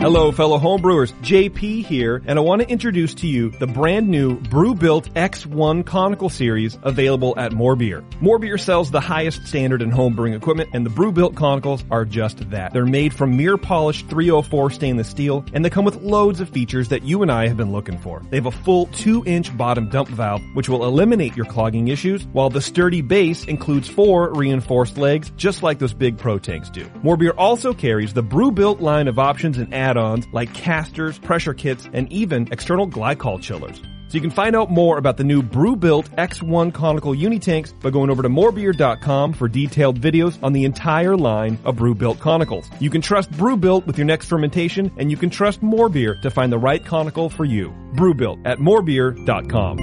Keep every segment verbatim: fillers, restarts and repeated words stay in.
Hello, fellow homebrewers. J P here, and I want to introduce to you the brand new Brewbuilt X one Conical Series available at More Beer. More Beer sells the highest standard in homebrewing equipment, and the Brewbuilt Conicals are just that. They're made from mirror-polished three oh four stainless steel, and they come with loads of features that you and I have been looking for. They have a full two inch bottom dump valve, which will eliminate your clogging issues, while the sturdy base includes four reinforced legs, just like those big Pro tanks do. More Beer also carries the Brewbuilt line of options and add-ons like casters, pressure kits, and even external glycol chillers. So you can find out more about the new Brewbuilt X one Conical Unitanks by going over to more beer dot com for detailed videos on the entire line of Brewbuilt Conicals. You can trust Brewbuilt with your next fermentation, and you can trust More Beer to find the right conical for you. Brewbuilt at more beer dot com.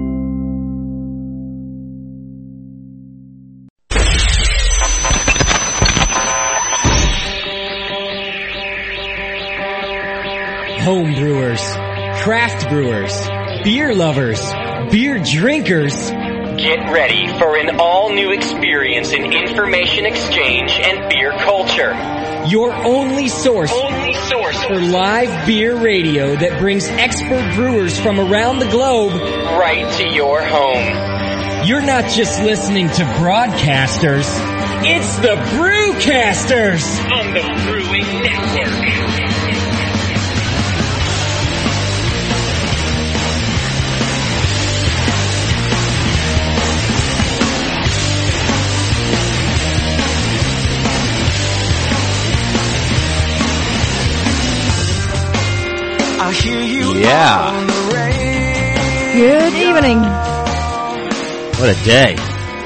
Home brewers, craft brewers, beer lovers, beer drinkers. Get ready for an all-new experience in information exchange and beer culture. Your only source, only source for live beer radio that brings expert brewers from around the globe right to your home. You're not just listening to broadcasters, it's the Brewcasters on the Brewing Network. I hear you. Yeah. Good evening. What a day.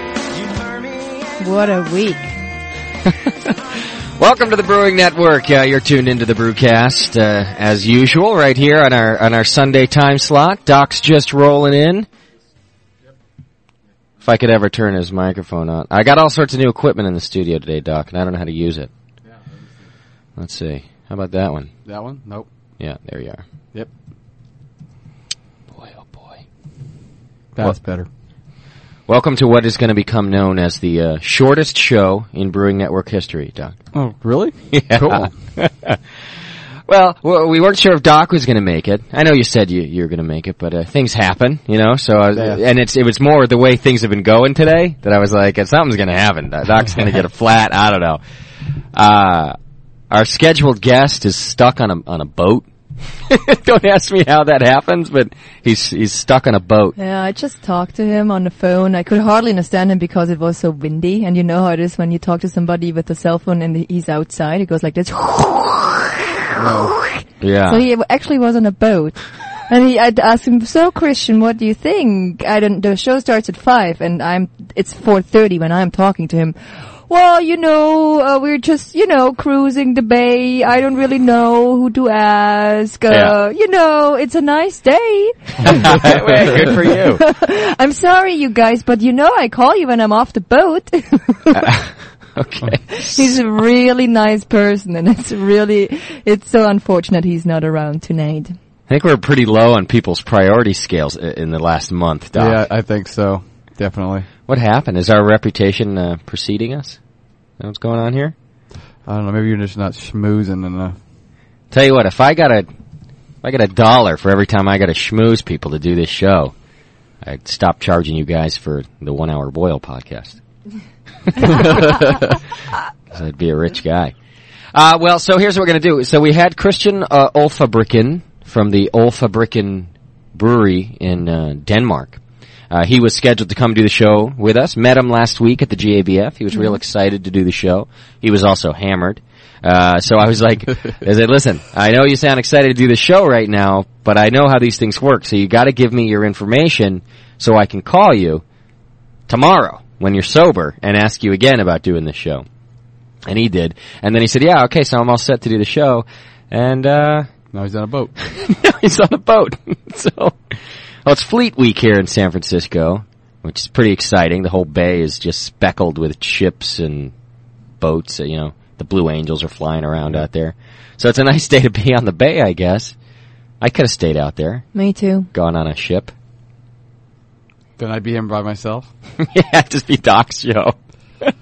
What a week. Welcome to the Brewing Network. Uh, you're tuned into the Brewcast, uh, as usual, right here on our on our Sunday time slot. Doc's just rolling in. If I could ever turn his microphone on. I got all sorts of new equipment in the studio today, Doc, and I don't know how to use it. Let's see. How about that one? That one? Nope. Yeah, there you are. Yep. Boy, oh boy. That's well, better. Welcome to what is going to become known as the uh, shortest show in Brewing Network history, Doc. Oh, really? Yeah. Cool. well, well, we weren't sure if Doc was going to make it. I know you said you, you were going to make it, but uh, things happen, you know. So, uh, yeah. and it's it was more the way things have been going today that I was like, something's going to happen. Doc's going to get a flat. I don't know. Uh, our scheduled guest is stuck on a on a boat. Don't ask me how that happens, but he's he's stuck on a boat. Yeah, I just talked to him on the phone. I could hardly understand him because it was so windy, and you know how it is when you talk to somebody with a cell phone and he's outside. It goes like this. No. Yeah. So he actually was on a boat. And he, I'd ask him, so Christian, what do you think? I don't, the show starts at five and I'm, it's four thirty when I'm talking to him. Well, you know, uh, we're just, you know, cruising the bay. I don't really know who to ask. Uh, yeah. You know, it's a nice day. Good for you. I'm sorry, you guys, but you know I call you when I'm off the boat. uh, okay. He's a really nice person, and it's really, it's so unfortunate he's not around tonight. I think we're pretty low on people's priority scales in the last month, Doc. Yeah, I think so. Definitely. What happened? Is our reputation uh, preceding us? Is that what's going on here? I don't know. Maybe you're just not schmoozing enough. Tell you what, if I got a, if I got a dollar for every time I got to schmooze people to do this show, I'd stop charging you guys for the One Hour Boil podcast. Because I'd be a rich guy. Uh, well, so here's what we're going to do. So we had Christian uh, Olfabriken from the Olfabriken Brewery in uh, Denmark. Uh, he was scheduled to come do the show with us. Met him last week at the G A B F. He was mm-hmm. real excited to do the show. He was also hammered. Uh, so I was like, I said, listen, I know you sound excited to do the show right now, but I know how these things work. So you got to give me your information so I can call you tomorrow when you're sober and ask you again about doing the show. And he did. And then he said, yeah, okay, so I'm all set to do the show. And, uh... now he's on a boat. now he's on a boat. So... well, it's Fleet Week here in San Francisco, which is pretty exciting. The whole bay is just speckled with ships and boats. You know, the Blue Angels are flying around out there. So it's a nice day to be on the bay, I guess. I could have stayed out there. Me too. Gone on a ship. Then I'd be him by myself? Yeah, just be Doc's show.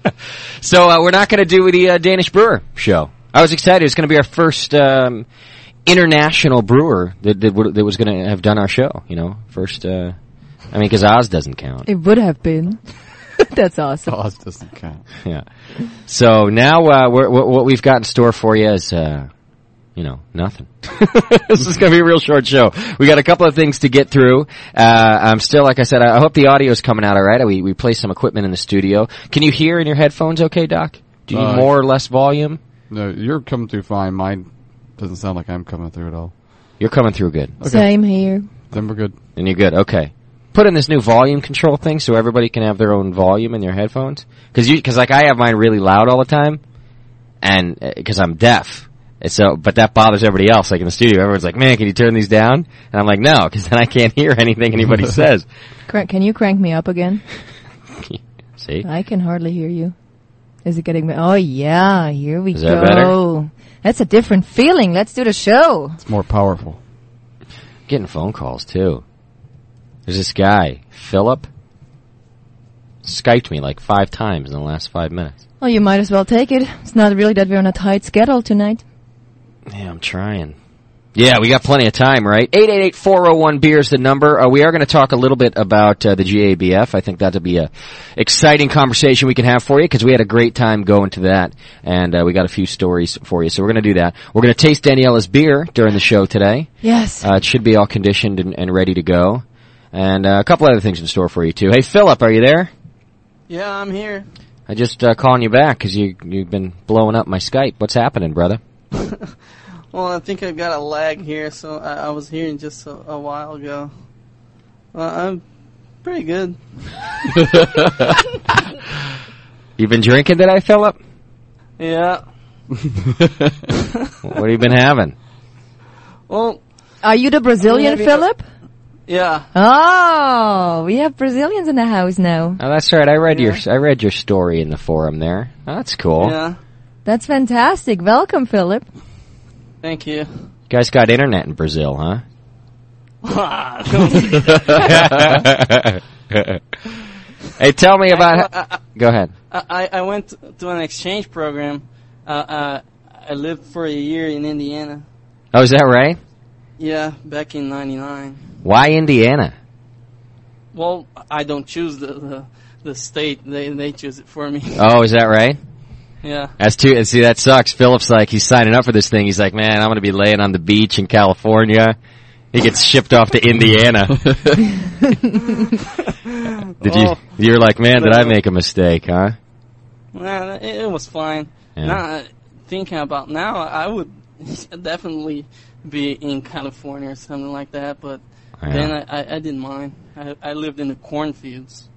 So uh, we're not going to do the uh, Danish Brewer show. I was excited. It's going to be our first um, international brewer that that, would, that was going to have done our show. You know, first. Uh, I mean, because Oz doesn't count. It would have been. That's awesome. Oz doesn't count. Yeah. So now, uh, we're, what what we've got in store for you is, uh, you know, nothing. This is going to be a real short show. We got a couple of things to get through. Uh, I'm still, like I said, I hope the audio is coming out all right. We we placed some equipment in the studio. Can you hear in your headphones okay, Doc? Do you need Uh, more or less volume? No, you're coming through fine. Mine doesn't sound like I'm coming through at all. You're coming through good. Okay. Same here. Then we're good. And you're good. Okay. Put in this new volume control thing so everybody can have their own volume in their headphones. Because you, cause like I have mine really loud all the time, and because I'm deaf. And so, but that bothers everybody else. Like in the studio, everyone's like, "Man, can you turn these down?" And I'm like, "No," because then I can't hear anything anybody says. Crank, can you crank me up again? See? I can hardly hear you. Is it getting me? Oh yeah, here we Is go. that better? That's a different feeling. Let's do the show. It's more powerful. Getting phone calls too. There's this guy, Philip, Skyped me like five times in the last five minutes. Well, you might as well take it. It's not really that we're on a tight schedule tonight. Yeah, I'm trying. Yeah, we got plenty of time, right? eight eight eight, four oh one, B E E R is the number. Uh, we are going to talk a little bit about uh, the G A B F. I think that'll be a exciting conversation we can have for you because we had a great time going to that, and uh, we got a few stories for you. So we're going to do that. We're going to taste Daniela's beer during the show today. Yes. Uh, it should be all conditioned and, and ready to go. And uh, a couple other things in store for you, too. Hey, Philip, are you there? Yeah, I'm here. I just uh, calling you back because you, you've been blowing up my Skype. What's happening, brother? Well, I think I got a lag here, so I, I was hearing just a, a while ago. Well, I'm pretty good. You been drinking today, Philip? Yeah. What have you been having? Well, are you the Brazilian, maybe- Philip? Yeah. Oh, we have Brazilians in the house now. Oh, that's right. I read Yeah. your I read your story in the forum there. Oh, that's cool. Yeah. That's fantastic. Welcome, Philip. Thank you. You guys got internet in Brazil, huh? Hey, tell me about. I, I, Go ahead. I, I went to an exchange program. Uh, uh, I lived for a year in Indiana. Oh, is that right? Yeah, back in ninety-nine. Why Indiana? Well, I don't choose the, the, the state. They they choose it for me. Oh, is that right? Yeah. That's too. And see, that sucks. Philip's like, he's signing up for this thing. He's like, man, I'm going to be laying on the beach in California. He gets shipped off to Indiana. Did you? Oh, You're like, man, did I make a mistake, huh? Nah, it, it was fine. Yeah. Now, thinking about now, I would definitely be in California or something like that, but Yeah. then I, I, I didn't mind. I, I lived in the cornfields.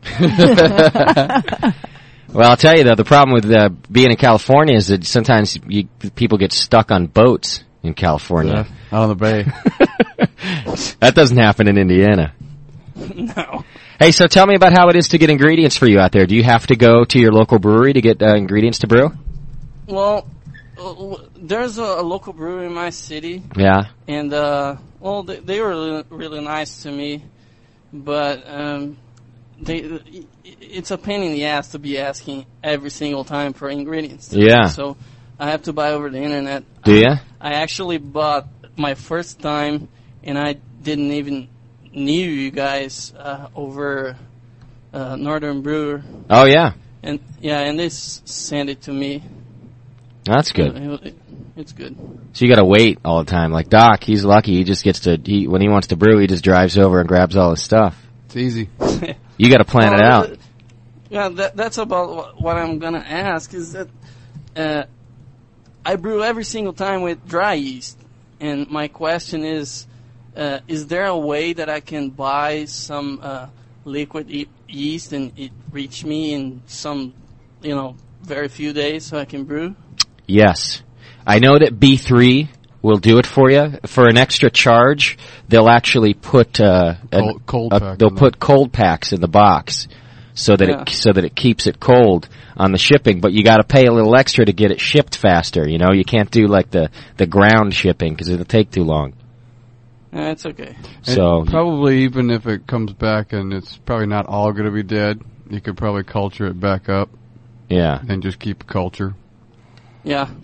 Well, I'll tell you though, the problem with uh, being in California is that sometimes you, people get stuck on boats in California. Yeah, out on the bay. That doesn't happen in Indiana. No. Hey, so tell me about how it is to get ingredients for you out there. Do you have to go to your local brewery to get uh, ingredients to brew? Well, uh, w- there's a, a local brewery in my city, Yeah. and uh, well, they, they were really, really nice to me, but um, they it's a pain in the ass to be asking every single time for ingredients. Yeah. So I have to buy over the internet. Do you? I actually bought my first time, and I didn't even knew you guys uh, over uh, Northern Brewer, Oh, yeah. and yeah, and they s- sent it to me. That's good. It- it- it's good. So you got to wait all the time. Like Doc, he's lucky. He just gets to he when he wants to brew, he just drives over and grabs all his stuff. It's easy. You got to plan it Well, out. uh, Yeah, that, that's about wh- what I'm gonna ask. Is that uh, I brew every single time with dry yeast, and my question is, uh, is there a way that I can buy some uh, liquid e- yeast and it reach me in some, you know, very few days so I can brew? Yes. I know that B three will do it for you. For an extra charge, they'll actually put uh, an- Cold- cold a- pack they'll in put cold packs in the box so that Yeah. it so that it keeps it cold on the shipping. But you got to pay a little extra to get it shipped faster. You know, you can't do like the the ground shipping because it'll take too long. Uh, it's okay. So And probably even if it comes back and it's probably not all going to be dead, you could probably culture it back up yeah. and just keep culture. Yeah.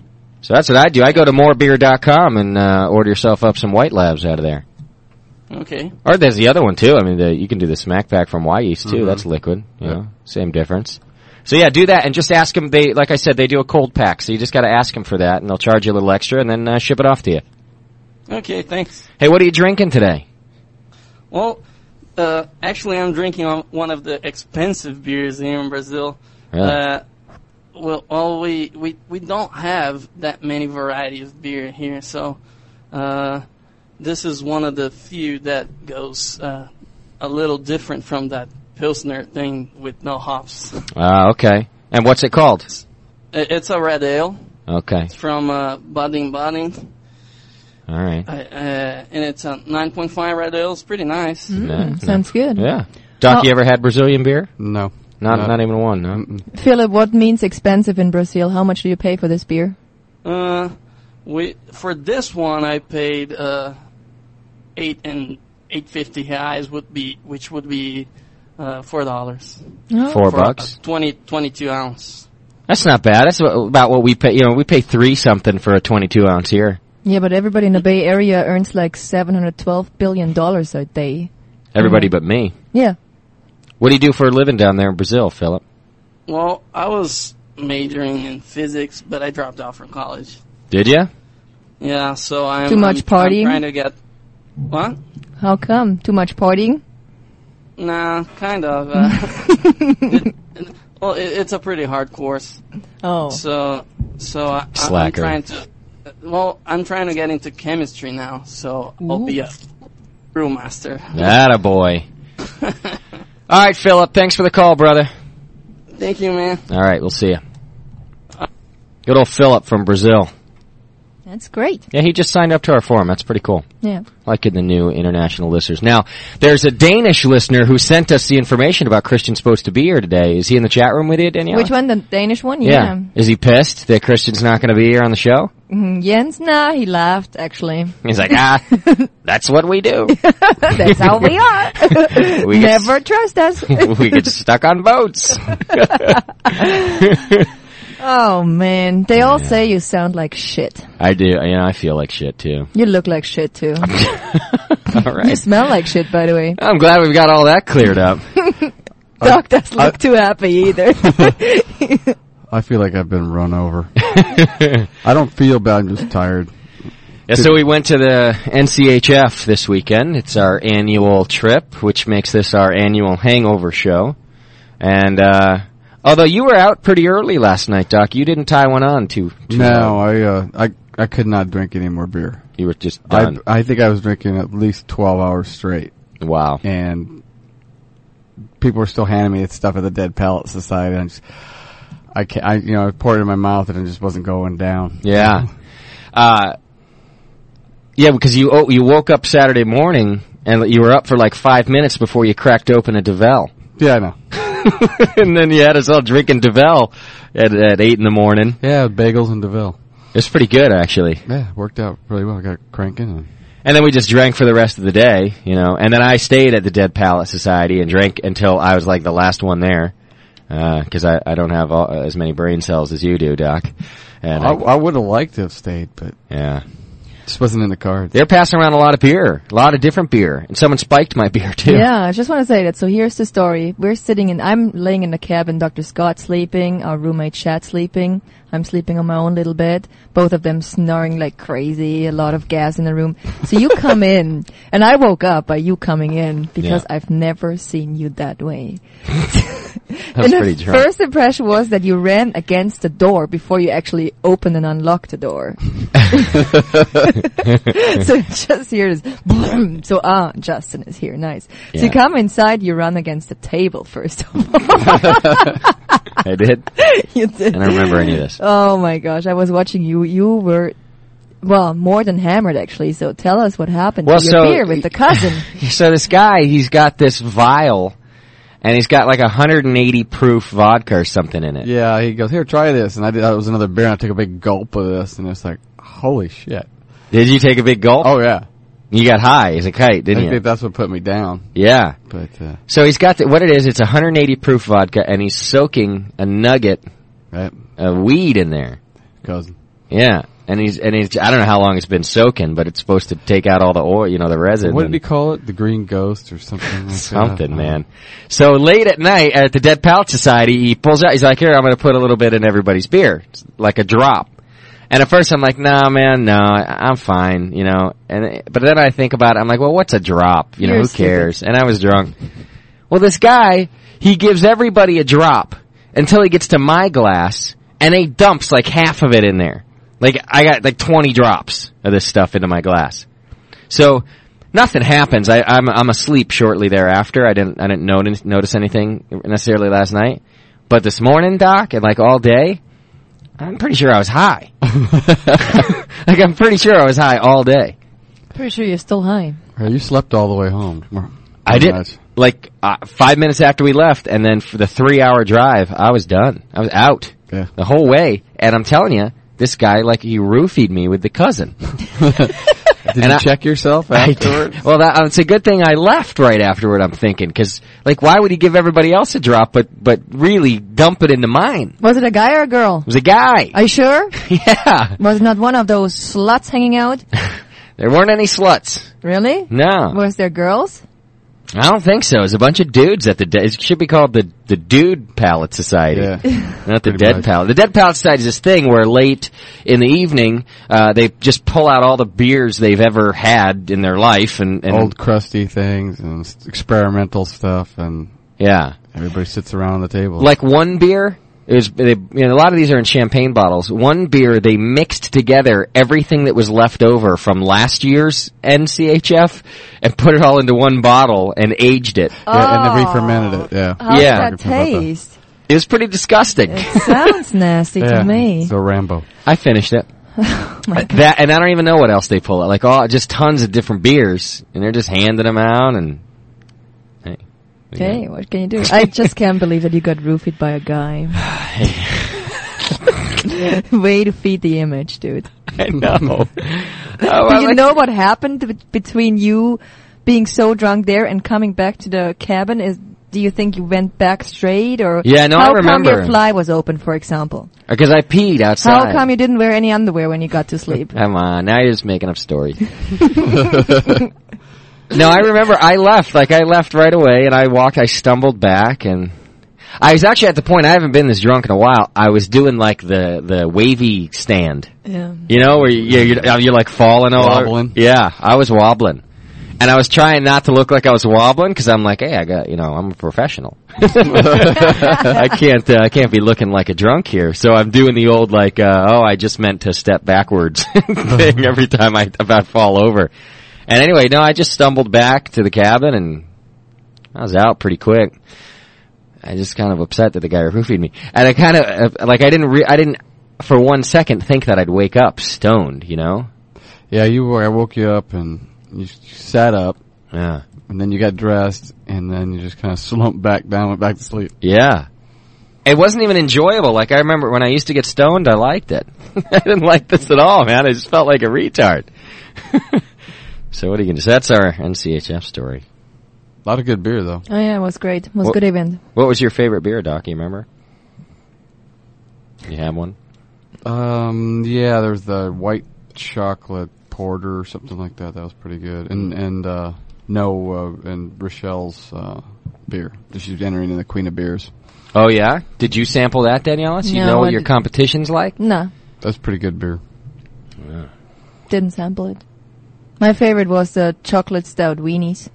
So that's what I do. I go to more beer dot com and uh, order yourself up some White Labs out of there. Okay. Or there's the other one, too. I mean, the, you can do the Smack Pack from Wyeast, too. Mhm. That's liquid. You Yep. know, same difference. So, yeah, do that and just ask them. They, like I said, they do a cold pack. So you just got to ask them for that, and they'll charge you a little extra and then uh, ship it off to you. Okay, thanks. Hey, what are you drinking today? Well, uh, actually, I'm drinking on one of the expensive beers here in Brazil. Really? Uh, well, well, we, we, we don't have that many variety of beer here, so uh, this is one of the few that goes uh, a little different from that Pilsner thing with no hops. Ah, okay. And what's it called? It- It's a red ale. Okay. It's from uh, Baden Baden, All right. uh, uh, and it's a nine point five red ale. It's pretty nice. Mm, Yeah. sounds good. Yeah. Doc, Oh. you ever had Brazilian beer? No. Not No. not even one, no? Mm-mm. Philip, what means expensive in Brazil? How much do you pay for this beer? Uh, we for this one I paid uh eight and eight fifty reais would be which would be uh four dollars. Oh. Four For a bucks? twenty twenty two ounce. That's not bad. That's what, about what we pay. You know, we pay three something for a twenty-two ounce here. Yeah, but everybody in the Bay Area earns like seven hundred twelve billion dollars a day. Everybody but me. Yeah. What do you do for a living down there in Brazil, Philip? Well, I was majoring in physics, but I dropped out from college. Did you? Yeah, so I'm Too much I'm, partying? I'm trying to get what? How come? Too much partying? Nah, kind of. Uh, it, it, well, it, it's a pretty hard course. Oh. So, so I, I- I'm Slacker. trying to. Well, I'm trying to get into chemistry now, so I'll be a brewmaster. Atta boy. All right, Philip. Thanks for the call, brother. Thank you, man. All right, we'll see you. Good old Philip from Brazil. That's great. Yeah, he just signed up to our forum. That's pretty cool. Yeah. I like getting the new international listeners. Now, there's a Danish listener who sent us the information about Christian's supposed to be here today. Is he in the chat room with you, Danielle? Which one? The Danish one? Yeah. Yeah. Is he pissed that Christian's not going to be here on the show? Mm, Jens? Nah, he laughed, actually. He's like, ah, that's what we do. That's how we are. We get Never trust us. we get stuck on boats. Oh, man. They all say you sound like shit. I do. You know, I feel like shit, too. You look like shit, too. All You right. smell like shit, by the way. I'm glad we've got all that cleared up. Doc doesn't look too happy either. I feel like I've been run over. I don't feel bad. I'm just tired. Yeah, so we went to the N C H F this weekend. It's our annual trip, which makes this our annual hangover show. And, uh, although you were out pretty early last night, Doc, you didn't tie one on too, too No, hard. I, uh, I, I could not drink any more beer. You were just I, done. I think I was drinking at least twelve hours straight. Wow. And people were still handing me stuff at the Dead Palate Society. And I, just, I, can't, I, you know, I poured it in my mouth and it just wasn't going down. Yeah. Uh, yeah, because you oh, you woke up Saturday morning and you were up for like five minutes before you cracked open a Duvel. Yeah, I know. And then you had us all drinking Duvel at, at eight in the morning. Yeah, bagels and DeVille. It's pretty good, actually. Yeah, it worked out really well. I got cranking. And And then we just drank for the rest of the day, you know. And then I stayed at the Dead Palate Society and drank until I was like the last one there, because I, I don't have all, as many brain cells as you do, Doc. And I, I, I would have liked to have stayed, but yeah, just wasn't in the cards. they're passing around a lot of beer, a lot of different beer, and someone spiked my beer too. Yeah, I just want to say that. So here's the story. We're sitting in, I'm laying in the cabin, Doctor Scott's sleeping, our roommate Chad's sleeping. I'm sleeping on my own little bed. Both of them snoring like crazy, a lot of gas in the room. So you come in, and I woke up by you coming in because Yeah. I've never seen you that way. That's and pretty the drunk. first impression was that you ran against the door before you actually opened and unlocked the door. So just hear this, boom. So ah, Justin is here, nice. Yeah. So you come inside, you run against the table first of all. I did. You did. I don't remember any of this. Oh my gosh, I was watching you. You were, well, more than hammered actually. So tell us what happened Well, to your so- beer with the cousin. So this guy, he's got this vial, and he's got like a one hundred eighty proof vodka or something in it. Yeah, he goes, here, try this. And I did, that was another beer, and I took a big gulp of this, and it's like, holy shit. Did you take a big gulp? Oh, yeah. You got high as a kite, I didn't you? think that's what put me down. Yeah. But, uh, So he's got the, what it is, it's one hundred eighty proof vodka, and he's soaking a nugget right, of weed in there. cousin. Yeah. And he's and he's I don't know how long it's been soaking, but it's supposed to take out all the oil, you know, the resin. What did and- he call it? The Green Ghost or something like Something, that? man. So late at night at the Dead Palate Society, he pulls out, he's like, here, I'm going to put a little bit in everybody's beer. It's like a drop. And at first I'm like, nah, man, no, I- I'm fine, you know. And But then I think about it, I'm like, well, what's a drop? You know, You're who stupid. cares? And I was drunk. Well, this guy, he gives everybody a drop until he gets to my glass, and he dumps like half of it in there. Like, I got like twenty drops of this stuff into my glass. So, nothing happens. I, I'm I'm asleep shortly thereafter. I didn't I didn't notice notice anything necessarily last night, but this morning, Doc, and like all day, I'm pretty sure I was high. Like I'm pretty sure I was high all day. Pretty sure you're still high. Or you slept all the way home. I did Much. like uh, five minutes after we left, and then for the three-hour drive, I was done. I was out Yeah. the whole way, and I'm telling you, this guy like he roofied me with the cousin. Did And you I- check yourself I afterwards? did. Well, that, it's a good thing I left right afterward. I'm thinking because, like, why would he give everybody else a drop, but but really dump it into mine? Was it a guy or a girl? It was a guy. Are you sure? Yeah, Was it not one of those sluts hanging out? there weren't any sluts. Really? No, Was there girls? I don't think so. It was a bunch of dudes at the. De- it should be called the the Dude Palate Society, Yeah. not the Pretty Dead much. Palate. The Dead Palate Society is this thing where late in the evening, uh, they just pull out all the beers they've ever had in their life, and, and Old crusty things and s- experimental stuff, and yeah. everybody sits around the table. Like one beer, it was, they, you know, a lot of these are in champagne bottles. One beer, they mixed together everything that was left over from last year's N C H F and put it all into one bottle and aged it. yeah, and then Oh. re-fermented it. Yeah. How Yeah. did that taste? It was pretty disgusting. It sounds nasty yeah. to me. So Rambo. I finished it. My God. That, and I don't even know what else they pull out. Like, all, just tons of different beers, and they're just handing them out, and, hey. Okay, what can you do? I just can't believe that you got roofied by a guy. Way to feed the image, dude. I know. Oh, Do well, you like- know what happened be- between you being so drunk there and coming back to the cabin? Is do you think you went back straight, or Yeah, no, I how come remember. your fly was open, for example? Because I peed outside. How come you didn't wear any underwear when you got to sleep? Come on, now you're just making up stories. No, I remember I left, like I left right away, and I walked, I stumbled back, and I was actually at the point, I haven't been this drunk in a while, I was doing like the, the wavy stand. Yeah. You know, where you, you're, you're like falling all over. Wobbling. Yeah, I was wobbling. And I was trying not to look like I was wobbling, because I'm like, hey, I got, you know, I'm a professional. I can't, uh, I can't be looking like a drunk here. So I'm doing the old like, uh, oh, I just meant to step backwards thing every time I about fall over. And anyway, no, I just stumbled back to the cabin, and I was out pretty quick. I just kind of upset that the guy roofied me, and I kind of uh, like I didn't, re- I didn't for one second think that I'd wake up stoned, you know? Yeah, you were. I woke you up and you s- sat up, Yeah, and then you got dressed, and then you just kind of slumped back down, went back to sleep. yeah. It wasn't even enjoyable. Like I remember when I used to get stoned, I liked it. I didn't like this at all, man. I just felt like a retard. So what are you gonna do? So that's our N C H F story. A lot of good beer, though. Oh yeah, it was great. It was a What- good event. What was your favorite beer, Doc? You remember? You have one? Um, yeah, there was the white chocolate porter or something like that. That was pretty good. And and uh, no, uh, and Rochelle's uh, beer. She's entering in the Queen of Beers. Oh yeah? Did you sample that, Daniela? So you No, know what I your did- competition's like? No, That's pretty good beer. didn't sample it. My favorite was the chocolate stout weenies.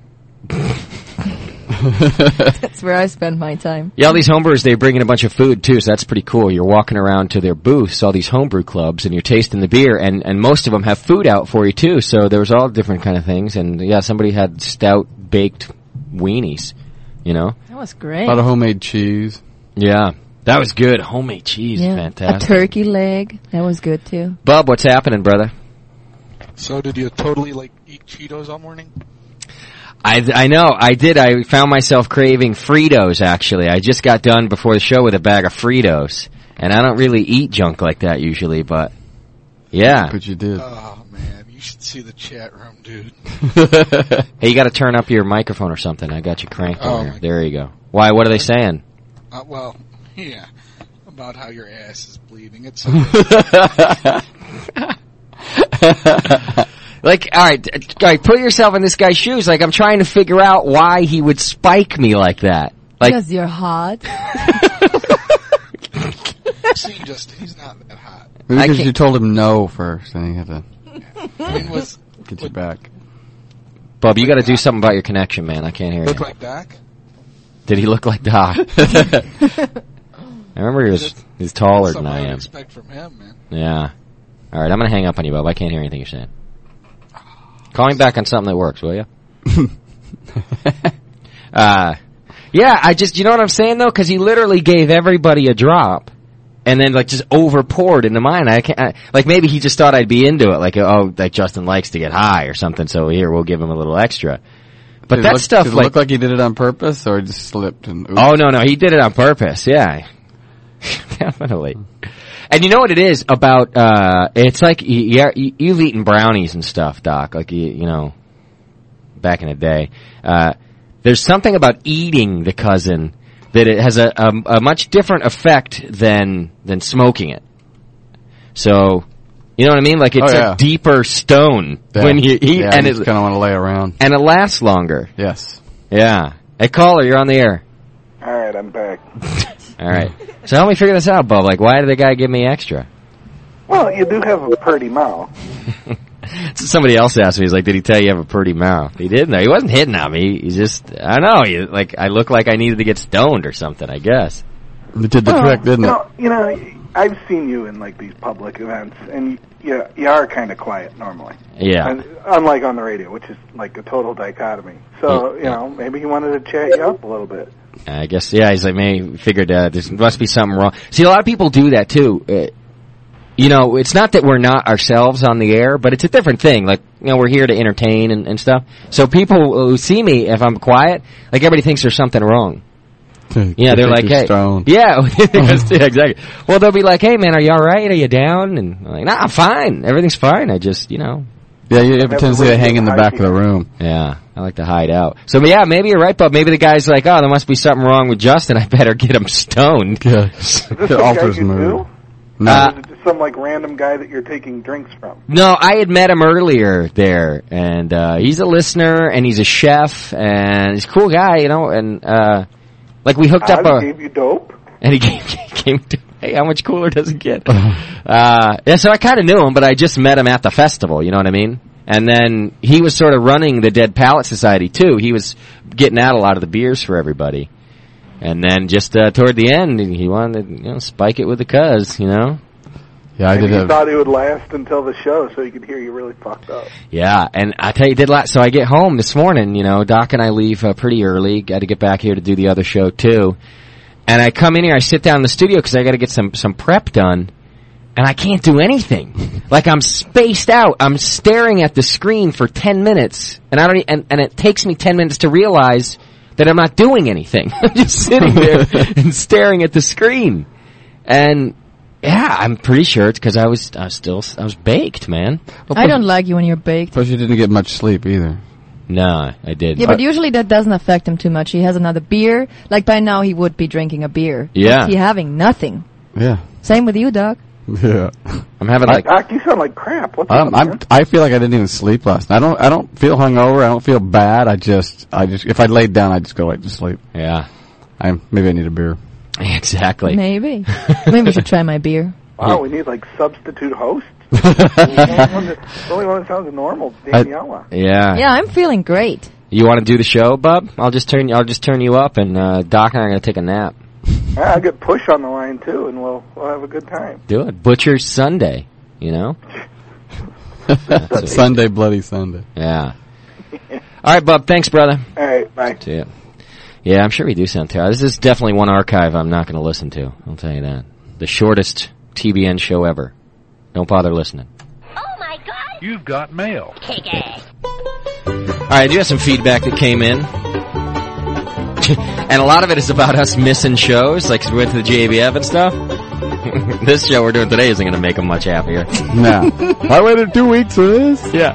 That's where I spent my time. Yeah, all these homebrewers, they bring in a bunch of food too, so that's pretty cool. You're walking around to their booths, all these homebrew clubs, and you're tasting the beer, and, and most of them have food out for you too, so there was all different kind of things, and yeah, somebody had stout baked weenies, you know? That was A great. lot of homemade cheese. Yeah. That was good. Homemade cheese, yeah. fantastic. A turkey leg. That was good too. Bub, what's happening, brother? So did you totally like eat Cheetos all morning? I I know, I did. I found myself craving Fritos, actually. I just got done before the show with a bag of Fritos. And I don't really eat junk like that usually, but yeah. But you did. Oh man, you should see the chat room, dude. Hey, you gotta turn up your microphone or something. I got you cranked Oh, over here. my There you go. Why, what are they saying? Uh, well, yeah, about how your ass is bleeding. It's okay. Like, all right, all right, put yourself in this guy's shoes. Like, I'm trying to figure out why he would spike me like that. Like, because you're hot. See, Justin, he's not that hot. Maybe because you told him no first, and he had to I mean, was, get you back. Bub, you got to do something about your connection, man. I can't hear look you. like Doc? Did he look like Doc? I remember he was he's taller than I am. I expect from him, man. Yeah. All right, I'm gonna hang up on you, Bub. I can't hear anything you're saying. Call me back on something that works, will you? uh, yeah, I just, you know what I'm saying though? Because he literally gave everybody a drop, and then like just over poured into mine. I can't, I, like maybe he just thought I'd be into it, like oh, like Justin likes to get high or something. So here, we'll give him a little extra. But did that it look, stuff, did it like, look like he did it on purpose, or he just slipped and? Oops. Oh no, no, he did it on purpose. Yeah, definitely. And you know what it is about? Uh, it's like you, you, you've eaten brownies and stuff, Doc. Like you, you know, back in the day. Uh, there's something about eating the cousin that it has a, a, a much different effect than than smoking it. So, you know what I mean? Like it's oh, yeah. a deeper stone yeah. when you eat, yeah, and you it kind of want to lay around, and it lasts longer. Yes. Yeah. Hey, caller, you're on the air. All right, I'm back. All right. So help me figure this out, Bub. Like, why did the guy give me extra? Well, you do have a pretty mouth. So somebody else asked me, he's like, did he tell you you have a pretty mouth? He didn't. He wasn't hitting on me. He just, I don't know. He, like, I look like I needed to get stoned or something, I guess. It did the well, trick, didn't you it? know, you know, I've seen you in, like, these public events, and you, you are kind of quiet normally. Yeah. And, unlike on the radio, which is, like, a total dichotomy. So, yeah. you know, maybe he wanted to chat you up a little bit. I guess, yeah, he's like, maybe figured uh, there must be something wrong. See, a lot of people do that, too. Uh, you know, it's not that we're not ourselves on the air, but it's a different thing. Like, you know, we're here to entertain and, and stuff. So people who see me, if I'm quiet, like, everybody thinks there's something wrong. Yeah, they're like, hey, stoned. yeah, yeah, exactly. Well, they'll be like, hey, man, are you all right? Are you down? And I'm like, nah, I'm fine. Everything's fine. I just, you know. Yeah, you have a tendency to hang in the back of the room. Yeah, I like to hide out. So, yeah, maybe you're right, Bub. Maybe the guy's like, oh, there must be something wrong with Justin. I better get him stoned. Yeah. Is this some guy you knew? No. Uh, or is it just some, like, random guy that you're taking drinks from? No, I had met him earlier there, and uh he's a listener, and he's a chef, and he's a cool guy, you know, and, uh, like, we hooked uh, up a... He gave you dope? And he came, came to, hey, how much cooler does it get? uh, yeah, so I kind of knew him, but I just met him at the festival, you know what I mean? And then he was sort of running the Dead Palate Society, too. He was getting out a lot of the beers for everybody. And then just uh, toward the end, he wanted to, you know, spike it with the cuz, you know? Yeah, I Maybe did you have... thought it would last until the show so he could hear you really fucked up. Yeah, and I tell you, did lot. So I get home this morning, you know, Doc and I leave uh, pretty early. Got to get back here to do the other show, too. And I come in here, I sit down in the studio because I got to get some, some prep done. And I can't do anything. Like, I'm spaced out. I'm staring at the screen for ten minutes, and I don't. E- and, and it takes me ten minutes to realize that I'm not doing anything. I'm just sitting there and staring at the screen. And yeah, I'm pretty sure it's because I was, I was still, I was baked, man. Well, I don't like you when you're baked. Plus, you didn't get much sleep either. No, I didn't. Yeah, but usually that doesn't affect him too much. He has another beer. Like, by now he would be drinking a beer. Yeah. He's having nothing. Yeah. Same with you, Doc. Yeah. I'm having like. Doc, you sound like crap. What's I'm, up, I'm, man? I feel like I didn't even sleep last night. I don't. I don't feel hungover. I don't feel bad. I just. I just. If I laid down, I just go right to sleep. Yeah. I maybe I need a beer. Exactly. Maybe. Maybe we should try my beer. Wow, we need, like, substitute hosts? the, only one that, the only one that sounds normal is Daniela. Yeah. Yeah, I'm feeling great. You want to do the show, Bub? I'll just turn. I'll just turn you up, and uh, Doc and I are gonna take a nap. Yeah, I'll get Push on the line, too, and we'll we'll have a good time. Do it. Butcher's Sunday, you know? Sunday, Bloody Sunday. Yeah. All right, Bub. Thanks, brother. All right, bye. See ya. Yeah, I'm sure we do sound terrible. This is definitely one archive I'm not going to listen to. I'll tell you that. The shortest T B N show ever. Don't bother listening. Oh, my God. You've got mail. Kick it. All right, I do have some feedback that came in. And a lot of it is about us missing shows, like we went to the J B F and stuff. This show we're doing today isn't going to make them much happier. No. I waited two weeks for this. Yeah.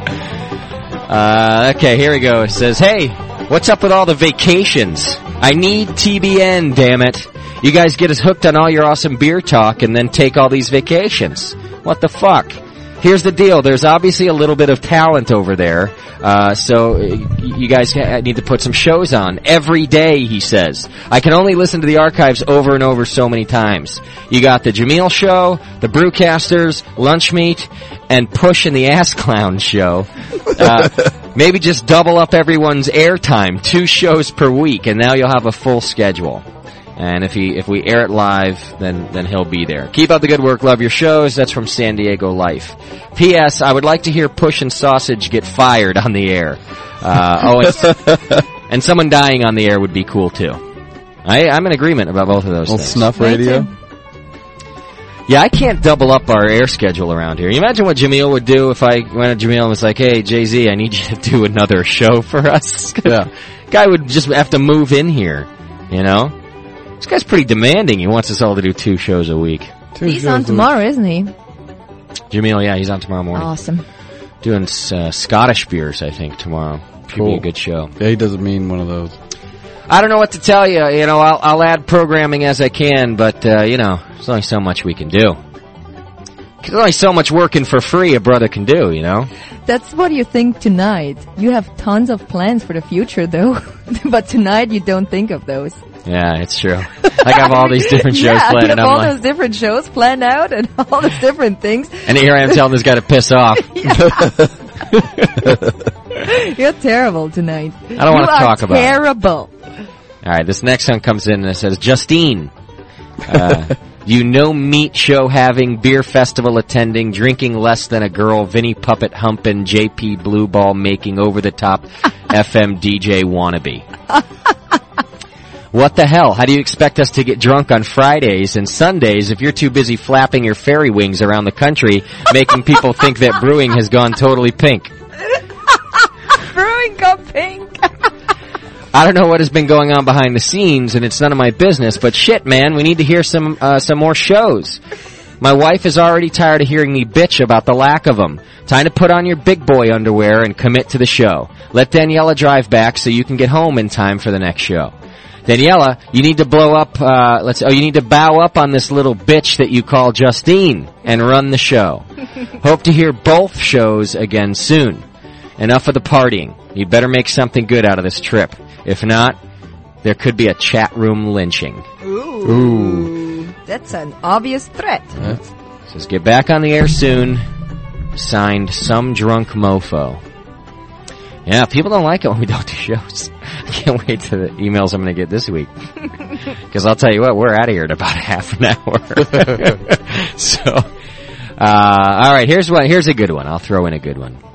Uh, okay, here we go. It says, hey, what's up with all the vacations? I need T B N, damn it. You guys get us hooked on all your awesome beer talk and then take all these vacations. What the fuck? here's the deal. There's obviously a little bit of talent over there. Uh, so uh, you guys need to put some shows on every day, he says. I can only listen to the archives over and over so many times. You got the Jameel Show, the Brewcasters, Lunch Meat, and Push and the Ass Clown Show. Uh, maybe just double up everyone's airtime, two shows per week, and now you'll have a full schedule. And if he if we air it live, then then he'll be there. Keep up the good work. Love your shows. That's from San Diego Life. P S. I would like to hear Push and Sausage get fired on the air. Uh, oh, and, and someone dying on the air would be cool too. I, I'm in agreement about both of those Little things. snuff radio. Yeah, I can't double up our air schedule around here. You imagine what Jameel would do if I went to Jameel and was like, "Hey, Jay-Z, I need you to do another show for us." Yeah, guy would just have to move in here. You know. This guy's pretty demanding. He wants us all to do two shows a week. Two He's on tomorrow, isn't he? Jameel, yeah, he's on tomorrow morning. Awesome. Doing uh, Scottish beers, I think, tomorrow. Should Cool. be a good show. Yeah, he doesn't mean one of those. I don't know what to tell you. You know, I'll, I'll add programming as I can, but, uh, you know, there's only so much we can do. There's only so much working for free a brother can do, you know? That's what you think tonight. You have tons of plans for the future, though. But tonight you don't think of those. Yeah, it's true. I have all these different shows yeah, planned. you have and I'm all like, those different shows planned out and all those different things. and here I am telling this guy to piss off. You're terrible tonight. I don't want to talk about it. terrible. All right, this next one comes in and it says, Justine, uh, you know meat show having, beer festival attending, drinking less than a girl, Vinny puppet humping, J P blue ball making, over the top F M D J wannabe. What the hell? How do you expect us to get drunk on Fridays and Sundays if you're too busy flapping your fairy wings around the country, making people think that brewing has gone totally pink? Brewing got pink. I don't know what has been going on behind the scenes, and it's none of my business, but shit, man, we need to hear some uh, some more shows. My wife is already tired of hearing me bitch about the lack of them. Time to put on your big boy underwear and commit to the show. Let Daniela drive back so you can get home in time for the next show. Daniela, you need to blow up, uh, let's, oh, you need to bow up on this little bitch that you call Justine and run the show. Hope to hear both shows again soon. Enough of the partying. You better make something good out of this trip. If not, there could be a chat room lynching. Ooh. Ooh. That's an obvious threat. Uh, says get back on the air soon. Signed, Some Drunk Mofo. Yeah, people don't like it when we don't do shows. I can't wait to the emails I'm going to get this week. Because I'll tell you what, we're out of here in about a half an hour. so, uh, all right, here's one. Here's a good one. I'll throw in a good one.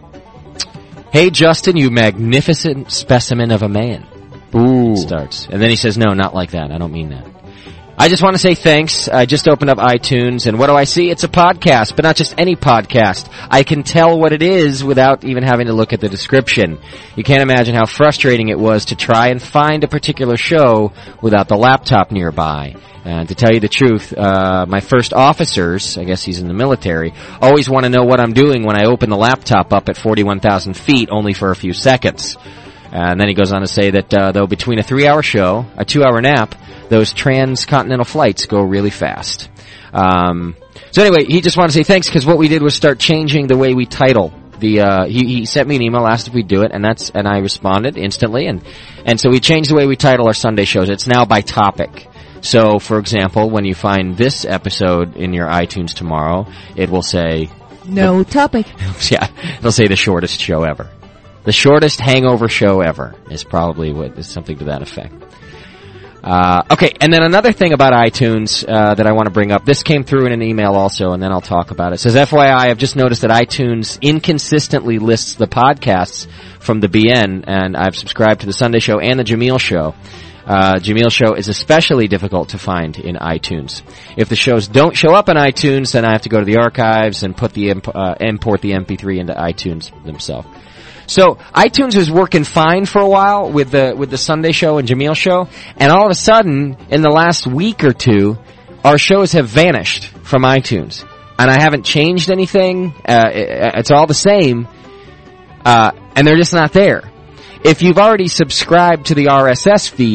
Hey, Justin, you magnificent specimen of a man. Ooh. Starts. And then he says, no, not like that. I don't mean that. I just want to say thanks. I just opened up iTunes, and what do I see? It's a podcast, but not just any podcast. I can tell what it is without even having to look at the description. You can't imagine how frustrating it was to try and find a particular show without the laptop nearby. And to tell you the truth, uh, my first officers, I guess he's in the military, always want to know what I'm doing when I open the laptop up at forty-one thousand feet, only for a few seconds. And then he goes on to say that, uh, though between a three-hour show, a two-hour nap, those transcontinental flights go really fast. Um, so anyway, he just wanted to say thanks because what we did was start changing the way we title the, uh, he, he sent me an email, asked if we'd do it, and that's, and I responded instantly, and, and so we changed the way we title our Sunday shows. It's now by topic. So, for example, when you find this episode in your iTunes tomorrow, it will say... No the, topic. Yeah, it'll say the shortest show ever. The shortest hangover show ever is probably what is something to that effect. Uh, okay, and then another thing about iTunes uh, that I want to bring up. This came through in an email also, and then I'll talk about it. It says, F Y I, I've just noticed that iTunes inconsistently lists the podcasts from the B N, and I've subscribed to the Sunday Show and the Jameel Show. Uh, Jameel Show is especially difficult to find in iTunes. If the shows don't show up in iTunes, then I have to go to the archives and put the imp- uh, import the M P three into iTunes themselves. So iTunes was working fine for a while with the with the Sunday Show and Jameel Show, and all of a sudden, in the last week or two, our shows have vanished from iTunes, and I haven't changed anything. Uh, it, it's all the same, uh, and they're just not there. If you've already subscribed to the R S S feed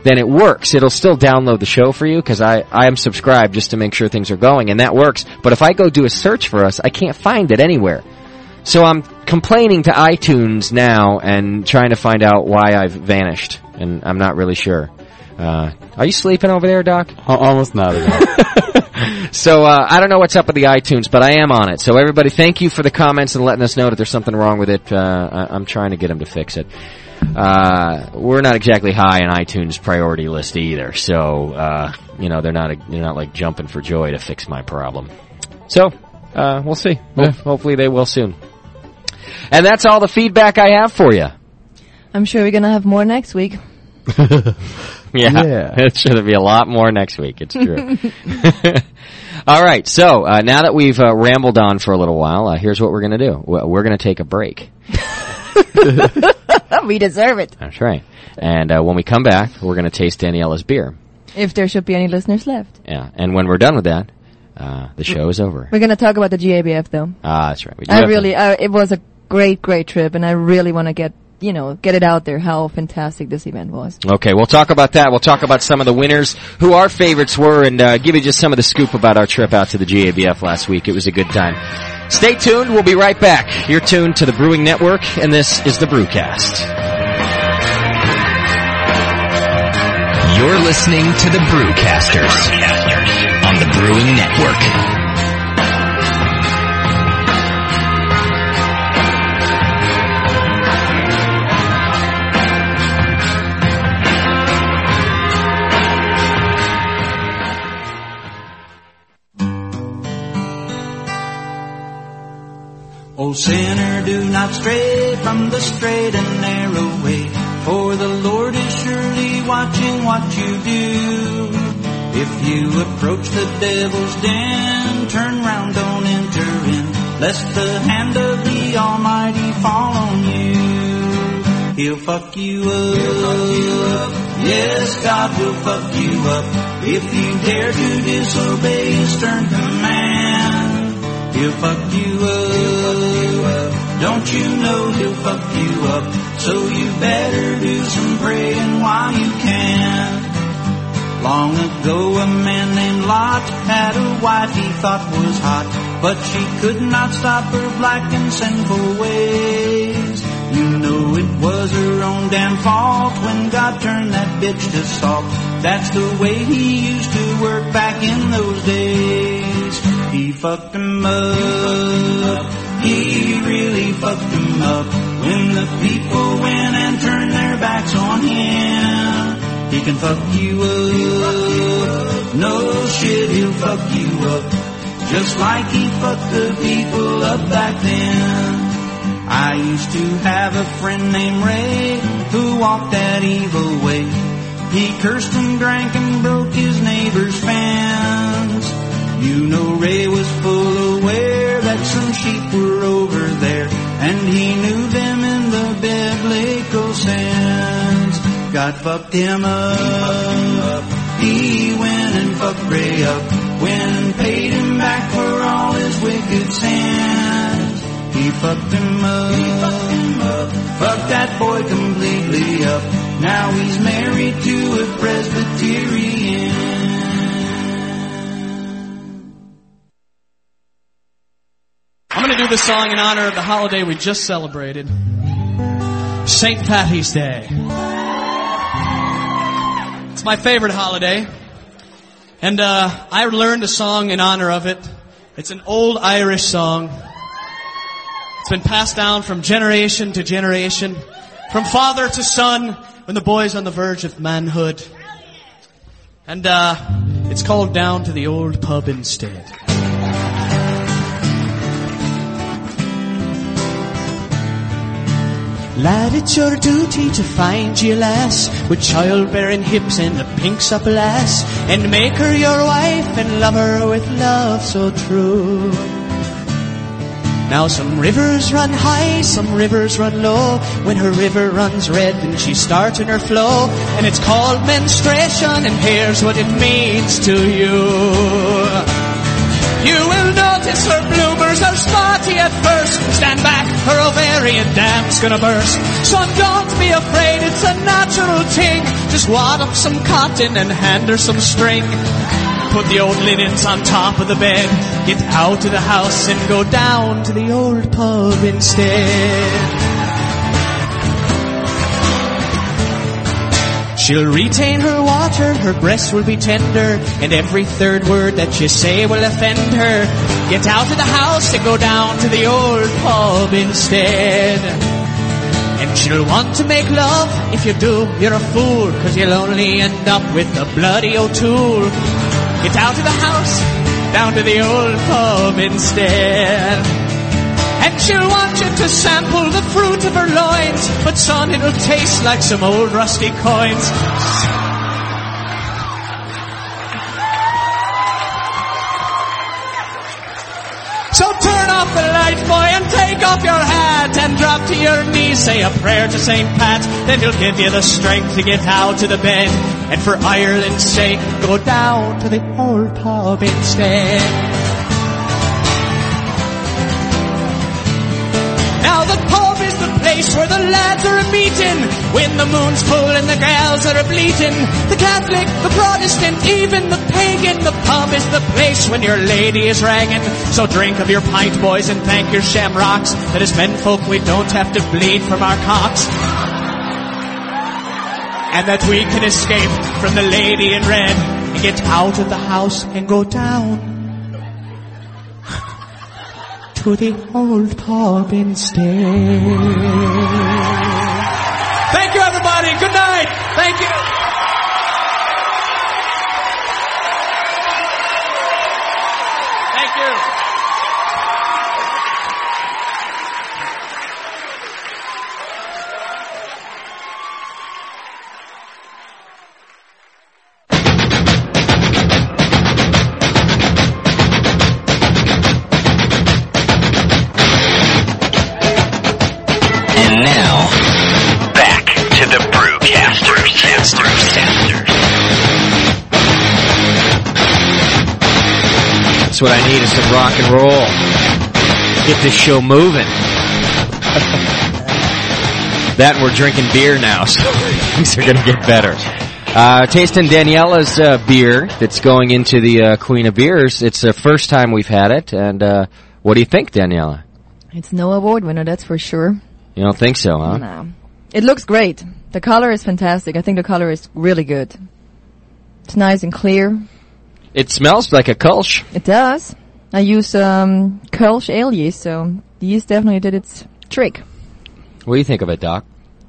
then it works. It'll still download the show for you because I, I am subscribed just to make sure things are going, and that works. But if I go do a search for us, I can't find it anywhere. So I'm complaining to iTunes now and trying to find out why I've vanished, and I'm not really sure. Uh, are you sleeping over there, Doc? Almost not. So uh, I don't know what's up with the iTunes, but I am on it. So everybody, thank you for the comments and letting us know that there's something wrong with it. Uh, I- I'm trying to get them to fix it. Uh, we're not exactly high on iTunes priority list either, so uh, you know they're not a, they're not like jumping for joy to fix my problem. So uh, we'll see. Yeah. Ho- hopefully they will soon. And that's all the feedback I have for you. I'm sure we're gonna have more next week. Yeah, yeah. It should be a lot more next week. It's true. All right, so uh, now that we've uh, rambled on for a little while, uh, here's what we're going to do. We're going to take a break. We deserve it. That's right. And uh, when we come back, we're going to taste Daniela's beer. If there should be any listeners left. Yeah, and when we're done with that, uh, the show is over. We're going to talk about the G A B F, though. Ah, that's right. We do I have really, to- uh, it was a great, great trip, and I really want to get, you know, get it out there how fantastic this event was. Okay, we'll talk about that. We'll talk about some of the winners, who our favorites were, and uh, give you just some of the scoop about our trip out to the G A B F last week. It was a good time. Stay tuned. We'll be right back. You're tuned to the Brewing Network, and this is the Brewcast. You're listening to the Brewcasters on the Brewing Network. O sinner, do not stray from the straight and narrow way, for the Lord is surely watching what you do. If you approach the devil's den, turn round, don't enter in, lest the hand of the Almighty fall on you. He'll fuck you up. He'll fuck you up. Yes, God will fuck you up if you dare to disobey His stern command. He'll fuck you up. Don't you know He'll fuck you up? So you better do some praying while you can. Long ago a man named Lot had a wife he thought was hot, but she could not stop her black and sinful ways. You know it was her own damn fault when God turned that bitch to salt. That's the way He used to work back in those days. He fucked him up. He really fucked him up. When the people went and turned their backs on Him. He can fuck you up. No shit, He'll fuck you up. Just like He fucked the people up back then. I used to have a friend named Ray who walked that evil way. He cursed and drank and broke his neighbor's fence. You know Ray was full aware that some sheep were over there, and he knew them in the biblical sense. God fucked him up. He went and fucked Ray up, went and paid him back for all his wicked sins. He fucked him up. He fucked him up. Fucked that boy completely up. Now he's married to a Presbyterian. I'm going to do this song in honor of the holiday we just celebrated, Saint Patty's Day. It's my favorite holiday, and uh, I learned a song in honor of it. It's an old Irish song. It's been passed down from generation to generation, from father to son, when the boy's on the verge of manhood. And uh, it's called Down to the Old Pub Instead. Lad, it's your duty to find ye a lass with childbearing hips and a pink supple ass, and make her your wife and love her with love so true. Now some rivers run high, some rivers run low. When her river runs red, then she's starting her flow, and it's called menstruation, and here's what it means to you. You will notice her bloomers are spotty at first. Stand back, her ovarian dam's gonna burst. So don't be afraid, it's a natural thing. Just wad up some cotton and hand her some string. Put the old linens on top of the bed. Get out of the house and go down to the old pub instead. She'll retain her water, her breasts will be tender, and every third word that you say will offend her. Get out of the house and go down to the old pub instead. And she'll want to make love. If you do, you're a fool, 'cause you'll only end up with a bloody O'Toole. Get out of the house, down to the old pub instead. And she'll want you to sample the fruit of her loins, but son, it'll taste like some old rusty coins. So turn off the light, boy, and take off your hat, and drop to your knees, say a prayer to Saint Pat. Then he'll give you the strength to get out of the bed, and for Ireland's sake, go down to the old pub instead. Now the pub is the place where the lads are a-meeting, when the moon's full and the gals are a-bleating. The Catholic, the Protestant, even the pagan, the pub is the place when your lady is ragging. So drink of your pint, boys, and thank your shamrocks that as menfolk we don't have to bleed from our cocks. And that we can escape from the lady in red and get out of the house and go down to the old pub instead. Thank you, everybody. Good night. Thank you. Thank you. And now, back to the Brewcasters. That's what I need is some rock and roll. Get this show moving. That and we're drinking beer now, so things are going to get better. Uh, tasting Daniela's uh, beer that's going into the uh, Queen of Beers. It's the first time we've had it, and uh, what do you think, Daniela? It's no award winner, that's for sure. You don't think so, huh? No. It looks great. The color is fantastic. I think the color is really good. It's nice and clear. It smells like a Kölsch. It does. I use um, Kölsch ale yeast, so the yeast definitely did its trick. What do you think of it, Doc?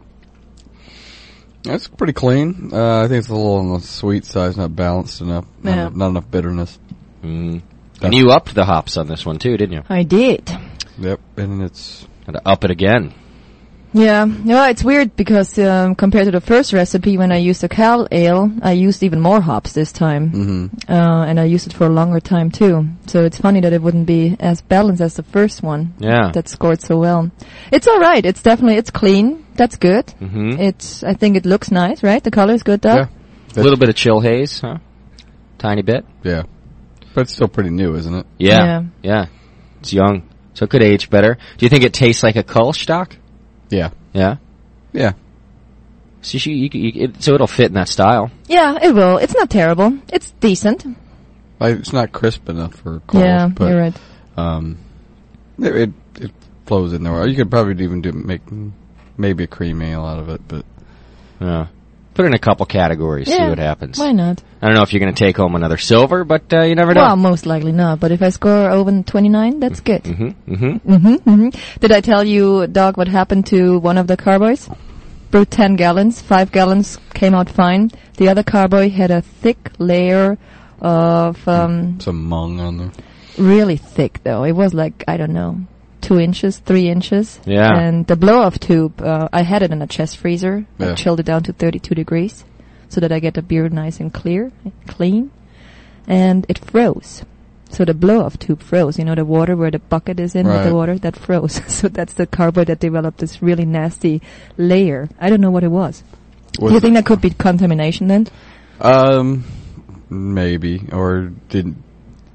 It's pretty clean. Uh, I think it's a little on the sweet side. It's not balanced enough. Not, Yeah. not enough bitterness. Mm. And you upped the hops on this one, too, didn't you? I did. Yep, and it's... Got to up it again. Yeah, well, it's weird because um, compared to the first recipe, when I used the Cal ale, I used even more hops this time, Mm-hmm. uh, and I used it for a longer time too. So it's funny that it wouldn't be as balanced as the first one. Yeah. That scored so well. It's all right. It's definitely it's clean. That's good. Mm-hmm. It's I think it looks nice, right? The color is good, though. Yeah. A little bit of chill haze, huh? Tiny bit. Yeah. But it's still pretty new, isn't it? Yeah. Yeah. Yeah. It's young, so it could age better. Do you think it tastes like a Kölsch, Doc? Yeah. Yeah. Yeah. So, you, you, you, it, so it'll fit in that style. Yeah, it will. It's not terrible. It's decent. Like, it's not crisp enough for cold. Yeah, but, you're right. Um, it, it it flows in there. You could probably even do make maybe a cream ale out of it, but Yeah. Put it in a couple categories, see Yeah, what happens. Why not? I don't know if you're going to take home another silver, but uh, you never know. Well, most likely not. But if I score over twenty-nine, that's good. Mm-hmm. Mm-hmm. Mm-hmm, mm-hmm. Did I tell you, Doc, what happened to one of the carboys? Brewed ten gallons. Five gallons came out fine. The other carboy had a thick layer of... Um, some mung on there. Really thick, though. It was like, I don't know, two inches, three inches. Yeah. And the blow-off tube, uh, I had it in a chest freezer. I Yeah. chilled it down to thirty-two degrees so that I get the beer nice and clear, clean. And it froze. So the blow-off tube froze. You know, the water where the bucket is in with Right. the water, that froze. So that's the carboy that developed this really nasty layer. I don't know what it was. Was Do you it- think that could be contamination then? Um, maybe, or didn't,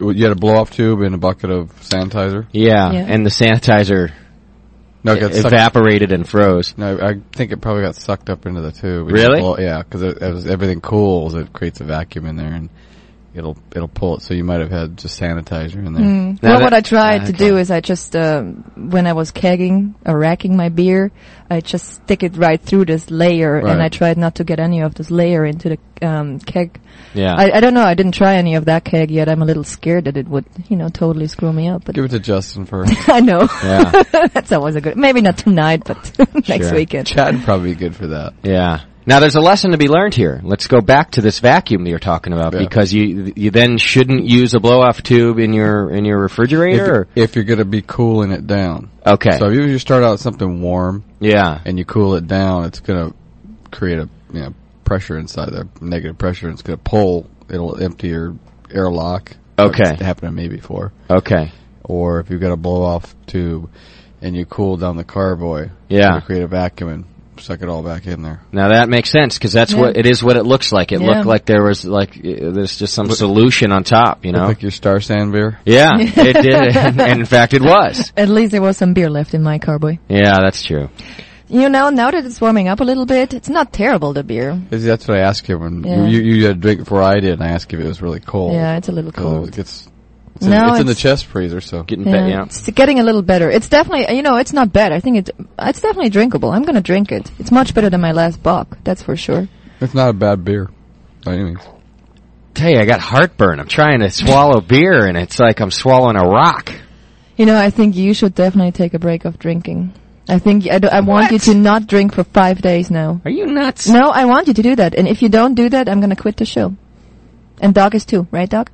you had a blow off tube and a bucket of sanitizer. Yeah, Yeah. and the sanitizer No, it got sucked- evaporated and froze. No, I think it probably got sucked up into the tube. It Really? blow- yeah, because it, as everything cools, it creates a vacuum in there, and it'll it'll pull it. So you might have had just sanitizer in there. Mm. Well, what I tried to do is I just, um, when I was kegging or racking my beer, I just stick it right through this layer, Right. and I tried not to get any of this layer into the um, keg. Yeah. I, I don't know. I didn't try any of that keg yet. I'm a little scared that it would, you know, totally screw me up. But Give it to Justin first. I know. Yeah. That's always a good. Maybe not tonight, but next Sure. weekend. Chad would probably be good for that. Yeah. Now there's a lesson to be learned here. Let's go back to this vacuum that you're talking about, Yeah. because you you then shouldn't use a blow-off tube in your in your refrigerator. Or? If, if you're going to be cooling it down. Okay. So if you start out with something warm, Yeah. and you cool it down, it's going to create a you know pressure inside there, negative pressure. And it's going to pull. It'll empty your airlock. Okay. It's happened to me before. Okay. Or if you've got a blow-off tube and you cool down the carboy, Yeah. it's gonna create a vacuum and suck it all back in there. Now that makes sense, because that's Yeah. what it is. What it looks like. It Yeah. looked like there was like uh, there's just some solution on top. You know. Look like your Star Sand beer. Yeah, it did, and in fact, it was. At least there was some beer left in my carboy. Yeah, that's true. You know, now that it's warming up a little bit, it's not terrible, the beer. That's what I asked you when Yeah. you, you, you had a drink before I did, and I asked if it was really cold. Yeah, it's a little 'Cause cold. It gets, it's, in, No, it's in the it's- chest freezer, so Getting Yeah, bet, yeah. It's getting a little better. It's definitely, you know, it's not bad. I think it's, it's definitely drinkable. I'm gonna drink it. It's much better than my last Bock, that's for sure. it's not a bad beer by any means. Tell you, I got heartburn. I'm trying to swallow beer, and it's like I'm swallowing a rock. You know, I think you should definitely take a break of drinking. I think, I, do- I want you to not drink for five days now. Are you nuts? No, I want you to do that. And if you don't do that, I'm gonna quit the show. And Doc is too, right, Doc?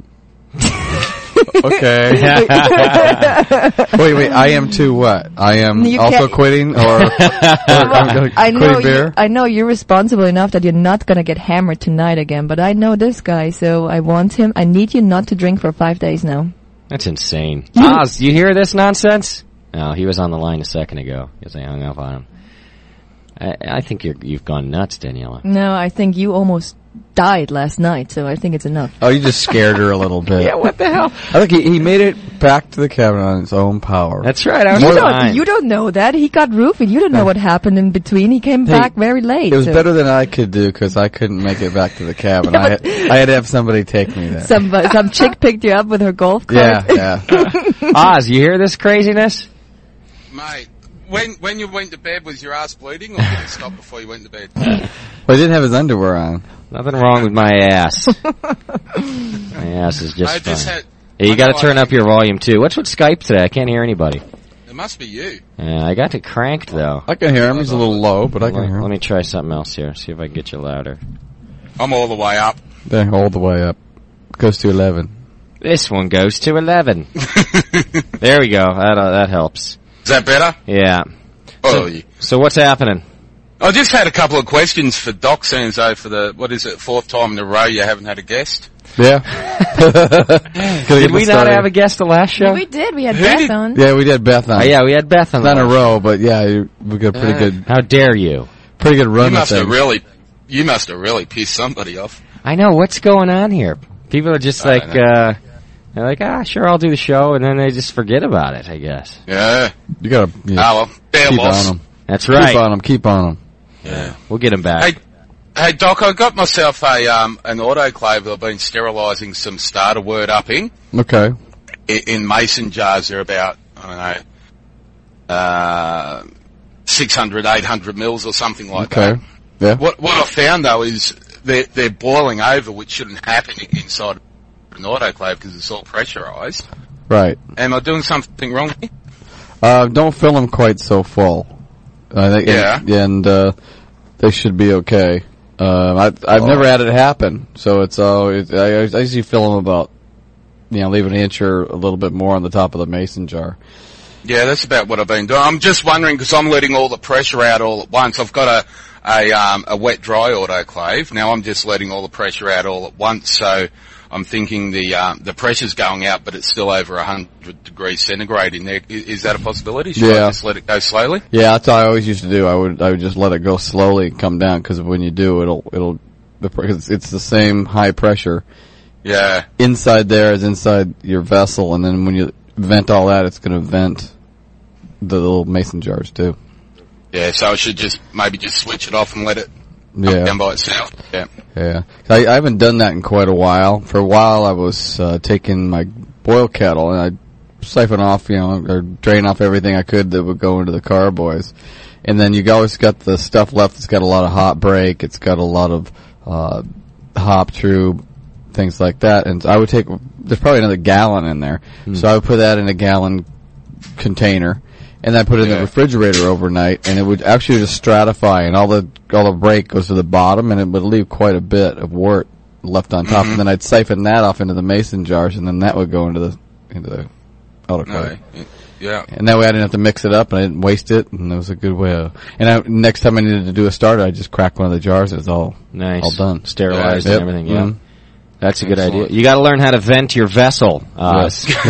Okay. wait, wait. I am too what? I am You also can't- quitting, or, or I'm gonna I know, quitting beer. you, I know you're responsible enough that you're not gonna get hammered tonight again, but I know this guy, so I want him, I need you not to drink for five days now. That's insane. Oz, do you hear this nonsense? No, he was on the line a second ago because I hung up on him. I, I think you're, you've gone nuts, Daniela. No, I think you almost died last night, so I think it's enough. Oh, you just scared her a little bit. Yeah, what the hell? I think he, he made it back to the cabin on its own power. That's right. I was You fine. don't, you don't know that. He got roofied. You don't know what happened in between. He came Hey, back very late. It was so better than I could do because I couldn't make it back to the cabin. I, had, I had to have somebody take me there. Some, uh, some chick picked you up with her golf cart. yeah, yeah. Oz, you hear this craziness? Mate, when when you went to bed, was your ass bleeding, or did it stop before you went to bed? Well, he didn't have his underwear on. Nothing wrong with my ass. My ass is just I just fine. had- Yeah, you I got to know turn I- up your volume too. What's with Skype today? I can't hear anybody. It must be you. Yeah, I got it cranked though. I can hear him. He's a little low, but I can let, hear him. let me try something else here. See if I can get you louder. I'm all the way up. There, all the way up. Goes to eleven. This one goes to eleven. There we go. That uh, that helps. Is that better? Yeah. Oh, So, yeah. so what's happening? I just had a couple of questions for Doc Sanzo for the, what is it, fourth time in a row you haven't had a guest? Yeah. Did we not have a guest the last show? We did. We had Who Beth did- on. Yeah, we did Beth on. Oh, yeah, we had Beth on. Not the in a last row, but yeah, you- we got a pretty Uh, good, How dare you? pretty good run You with must have things. really, you must have really pissed somebody off. I know, what's going on here? People are just I like, don't know. uh, they're like, ah, sure, I'll do the show, and then they just forget about it, I guess. Yeah. You gotta yeah, Oh, well, fair keep loss. on them. That's Keep right. on them. Keep on them. Yeah. We'll get him back. Hey, hey, Doc, I got myself a, um, an autoclave that I've been sterilising some starter wort up in. Okay. I- in mason jars. They're about, I don't know, uh, six hundred, eight hundred mils or something like Okay. that. Yeah. What, what I found though is they're, they're boiling over, which shouldn't happen inside an autoclave because it's all pressurised. Right. Am I doing something wrong here? Uh, don't fill them quite so full. I think, Yeah. and, and uh, they should be okay. Um, I, I've Oh. never had it happen, so it's always, I, I usually fill them about, you know, leave an inch or a little bit more on the top of the mason jar. Yeah, that's about what I've been doing. I'm just wondering because I'm letting all the pressure out all at once. I've got a a um a wet dry autoclave. Now I'm just letting all the pressure out all at once. So I'm thinking the um the pressure's going out, but it's still over one hundred degrees centigrade in there. Is, is that a possibility? Should Yeah. I just let it go slowly? Yeah, that's what I always used to do. I would I would just let it go slowly and come down because when you do, it'll it'll because it's the same high pressure. Yeah. Inside there is inside your vessel, and then when you vent all that, it's going to vent the little mason jars too. Yeah, so I should just maybe just switch it off and let it Yeah. come down by itself. Yeah. Yeah. I, I haven't done that in quite a while. For a while, I was uh, taking my boil kettle and I'd siphon off, you know, or drain off everything I could that would go into the carboys. And then you always got the stuff left that's got a lot of hot break. It's got a lot of uh, hop true, things like that. And I would take, there's probably another gallon in there. Hmm. So I would put that in a gallon container. And then I put it in the refrigerator overnight, and it would actually just stratify, and all the all the break goes to the bottom, and it would leave quite a bit of wort left on top. Mhm. And then I'd siphon that off into the mason jars, and then that would go into the into the autoclave. No, yeah. And that way I didn't have to mix it up, and I didn't waste it, and it was a good way of... And I, next time I needed to do a starter, I'd just crack one of the jars, and it's all, Nice. all done. Sterilized Yep. and everything, yeah. Mhm. That's a good Excellent. idea. You got to learn how to vent your vessel. Uh,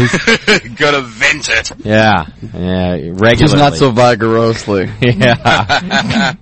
Gotta vent it. Yeah, yeah, regularly. Just not so vigorously. Yeah.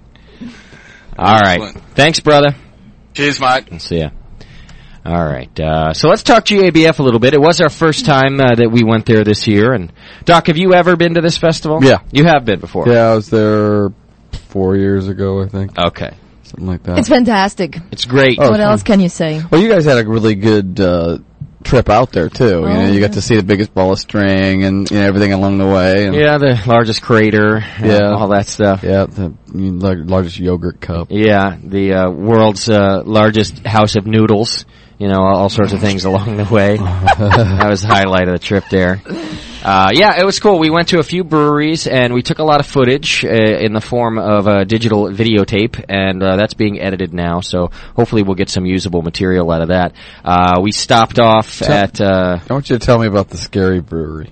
All right. Thanks, brother. Cheers, mate. Let's see ya. All right. Uh, so let's talk G A B F a little bit. It was our first time uh, that we went there this year. And Doc, have you ever been to this festival? Yeah. You have been before. Yeah, I was there four years ago, I think. Okay. Something like that. It's fantastic. It's great. Oh, What else can you say? Well, you guys had a really good uh, trip out there too. Oh, you know, you yeah. got to see the biggest ball of string and you know, everything along the way. And Yeah, the largest crater. Yeah. uh, all that stuff. Yeah, the you know, lar- largest yogurt cup. Yeah, the uh, world's uh, largest house of noodles. You know, all, all sorts of things along the way. That was the highlight of the trip there. Uh, yeah, it was cool. We went to a few breweries and we took a lot of footage uh, in the form of a digital videotape, and uh, that's being edited now. So hopefully we'll get some usable material out of that. Uh, we stopped off Tell- at. Uh, I want you to tell me about the Scary Brewery.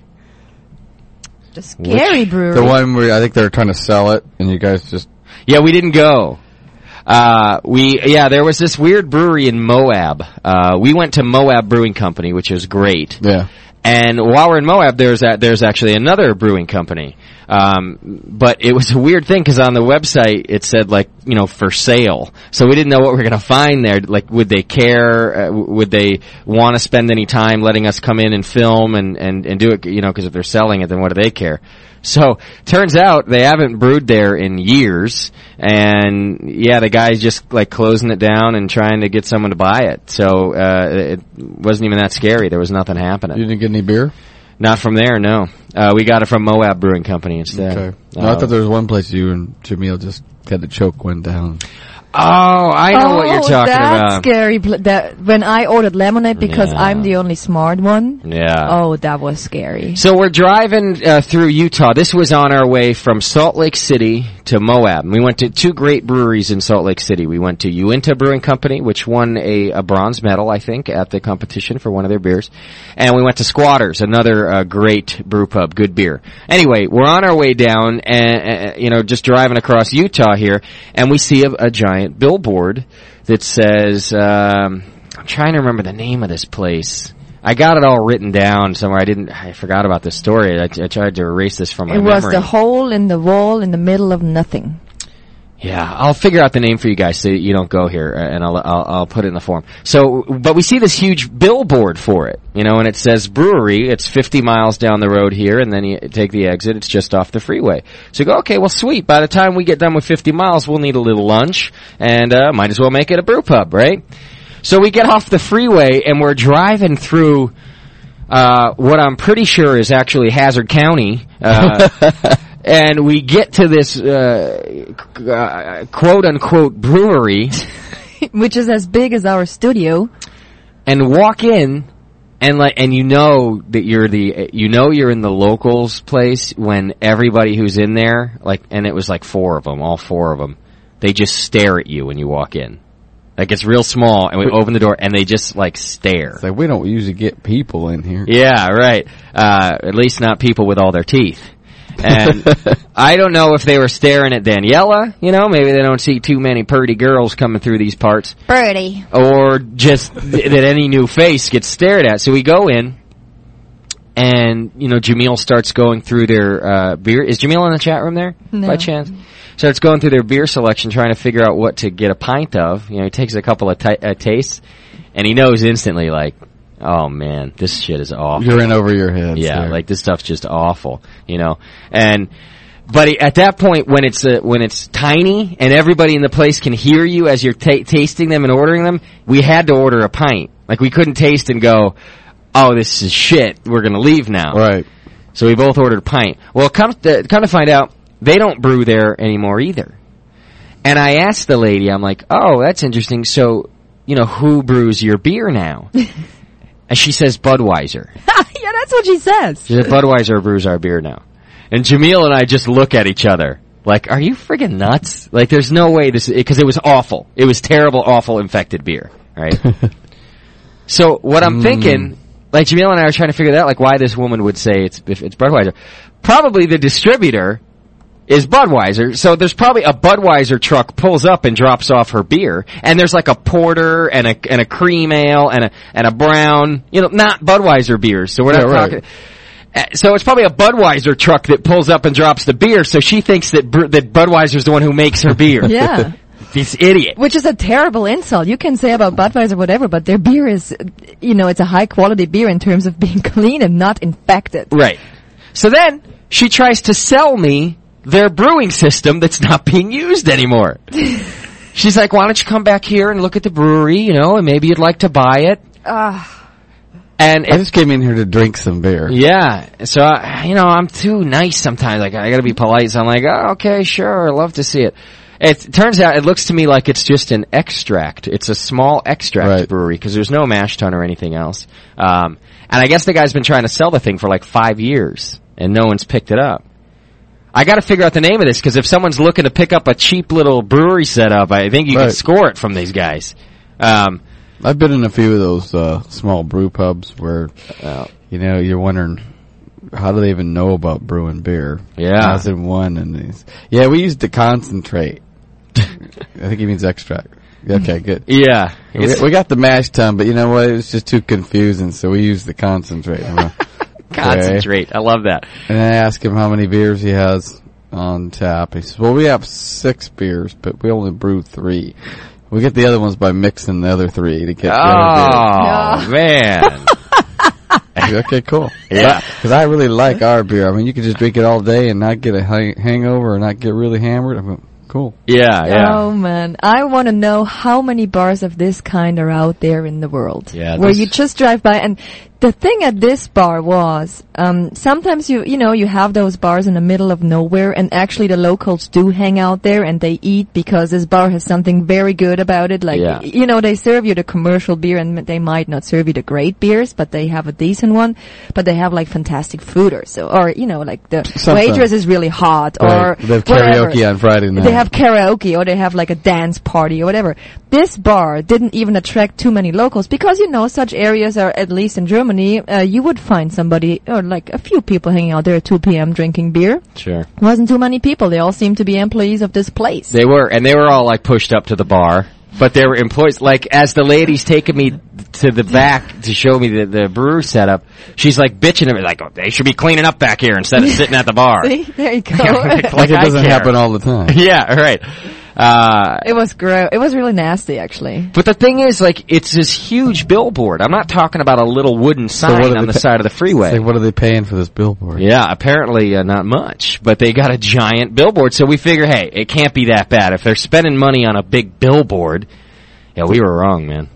The Scary Brewery. The one where I think they were trying to sell it, and you guys just Yeah, we didn't go. Uh, we, yeah, there was this weird brewery in Moab. Uh, we went to Moab Brewing Company, which was great. Yeah. And while we're in Moab, there's a, there's actually another brewing company. Um, but it was a weird thing because on the website it said like, you know, for sale. So we didn't know what we were going to find there. Like, would they care? Uh, w- would they want to spend any time letting us come in and film and, and, and do it? You know, because if they're selling it, then what do they care? So, turns out they haven't brewed there in years, and yeah, the guy's just like closing it down and trying to get someone to buy it. So, uh, it wasn't even that scary. There was nothing happening. You didn't get any beer? Not from there, no. Uh, we got it from Moab Brewing Company instead. Okay. Uh, No, I thought there was one place you and Jameel just had to choke one down. Oh, I know oh, what you're talking that's about. scary. Pl- that when I ordered lemonade because Yeah. I'm the only smart one. Yeah. Oh, that was scary. So we're driving uh, through Utah. This was on our way from Salt Lake City to Moab. We went to two great breweries in Salt Lake City. We went to Uinta Brewing Company, which won a, a bronze medal, I think, at the competition for one of their beers. And we went to Squatters, another uh, great brew pub, good beer. Anyway, we're on our way down, and uh, you know, just driving across Utah here, and we see a, a giant billboard that says, um, I'm trying to remember the name of this place. I got it all written down somewhere. I didn't. I forgot about this story. I, I tried to erase this from my It memory. was the hole in the wall in the middle of nothing. Yeah, I'll figure out the name for you guys so you don't go here, uh, and I'll, I'll I'll put it in the form. So, but we see this huge billboard for it, you know, and it says brewery. It's fifty miles down the road here, and then you take the exit. It's just off the freeway. So you go, okay, well, sweet. By the time we get done with fifty miles, we'll need a little lunch, and uh, might as well make it a brew pub, right? So we get off the freeway, and we're driving through uh what I'm pretty sure is actually Hazard County. Uh And we get to this uh, uh, quote-unquote brewery, which is as big as our studio, and walk in, and like, and you know that you're the, you know you're in the locals place when everybody who's in there, like, and it was like four of them, all four of them, they just stare at you when you walk in. Like, it's real small, and we open the door, and they just, like, stare. It's like, we don't usually get people in here. Yeah, right. Uh, at least not people with all their teeth. And I don't know if they were staring at Daniela, you know, maybe they don't see too many pretty girls coming through these parts. Birdie. Or just th- that any new face gets stared at. So we go in, and, you know, Jameel starts going through their uh, beer. Is Jameel in the chat room there, No. by chance? Starts going through their beer selection, trying to figure out what to get a pint of. You know, he takes a couple of t- uh, tastes, and he knows instantly, like, oh man, this shit is awful. You're in over your head. Yeah, there. like this stuff's just awful, you know. And but he, at that point, when it's uh, when it's tiny and everybody in the place can hear you as you're ta- tasting them and ordering them, we had to order a pint. Like we couldn't taste and go, oh, this is shit. We're gonna leave now. Right. So we both ordered a pint. Well, come to, come to find out, they don't brew there anymore either. And I asked the lady, I'm like, oh, that's interesting. So, you know, who brews your beer now? And she says Budweiser. Yeah, that's what she says. She said Budweiser brews our beer now. And Jamil and I just look at each other like, are you friggin' nuts? Like, there's no way this, because it was awful. It was terrible, awful, infected beer, right? So what I'm mm. thinking, like Jamil and I are trying to figure that out, like why this woman would say it's if it's Budweiser. Probably the distributor is Budweiser, so there's probably a Budweiser truck pulls up and drops off her beer, and there's like a porter and a and a cream ale and a and a brown, you know, not Budweiser beers. So we're not yeah, talking. Right. So it's probably a Budweiser truck that pulls up and drops the beer. So she thinks that that Budweiser's the one who makes her beer. Yeah. This idiot. Which is a terrible insult. You can say about Budweiser whatever, but their beer is, you know, it's a high quality beer in terms of being clean and not infected. Right. So then she tries to sell me their brewing system that's not being used anymore. She's like, why don't you come back here and look at the brewery, you know, and maybe you'd like to buy it. Uh, and I just came in here to drink some beer. Yeah. So, I, you know, I'm too nice sometimes. Like, I gotta be polite. So I'm like, oh, okay, sure. I'd love to see it. It turns out, it looks to me like it's just an extract. It's a small extract right. brewery because there's no mash tun or anything else. Um, and I guess the guy's been trying to sell the thing for like five years and no one's picked it up. I got to figure out the name of this because if someone's looking to pick up a cheap little brewery setup, I think you right. can score it from these guys. Um, I've been in a few of those uh, small brew pubs where, uh, you know, you're wondering how do they even know about brewing beer? Yeah, I was in one, and these, yeah, we used to concentrate. I think he means extract. Okay, good. Yeah, we, we got the mash tun, but you know what? It was just too confusing, so we used the concentrate. Concentrate. I love that. And I asked him how many beers he has on tap. He says, well, we have six beers, but we only brew three. We get the other ones by mixing the other three to get oh, the other beer. Oh, man. Okay, cool. Yeah. Because I really like our beer. I mean, you could just drink it all day and not get a hang- hangover or not get really hammered. I mean, cool. Yeah, yeah. Oh, man. I want to know how many bars of this kind are out there in the world. Yeah, where you just drive by. And the thing at this bar was, um, sometimes you, you know, you have those bars in the middle of nowhere, and actually the locals do hang out there and they eat because this bar has something very good about it. Like, yeah. you know, they serve you the commercial beer and they might not serve you the great beers, but they have a decent one. But they have like fantastic food or so, or, you know, like the Something. waitress is really hot Right. or They have whatever. karaoke on Friday night. They have karaoke or they have like a dance party or whatever. This bar didn't even attract too many locals because, you know, such areas are, at least in Germany, uh, you would find somebody or like a few people hanging out there at two p.m. drinking beer. Sure. Wasn't too many people. They all seemed to be employees of this place. They were, and they were all like pushed up to the bar. But they were employees. Like, as the lady's taking me to the back to show me the, the brew setup, she's like bitching at me, like, oh, they should be cleaning up back here instead of sitting at the bar. See? There you go. like, like it I doesn't care. happen all the time. Yeah, right. Uh, It was gross. It was really nasty, actually. but the thing is, like, it's this huge billboard. I'm not talking about a little wooden So sign what are on they the pa- side of the freeway. Say, what are they paying for this billboard? Yeah, apparently uh, not much, but they got a giant billboard. So we figure, hey, it can't be that bad. If they're spending money on a big billboard, yeah, we were wrong, man.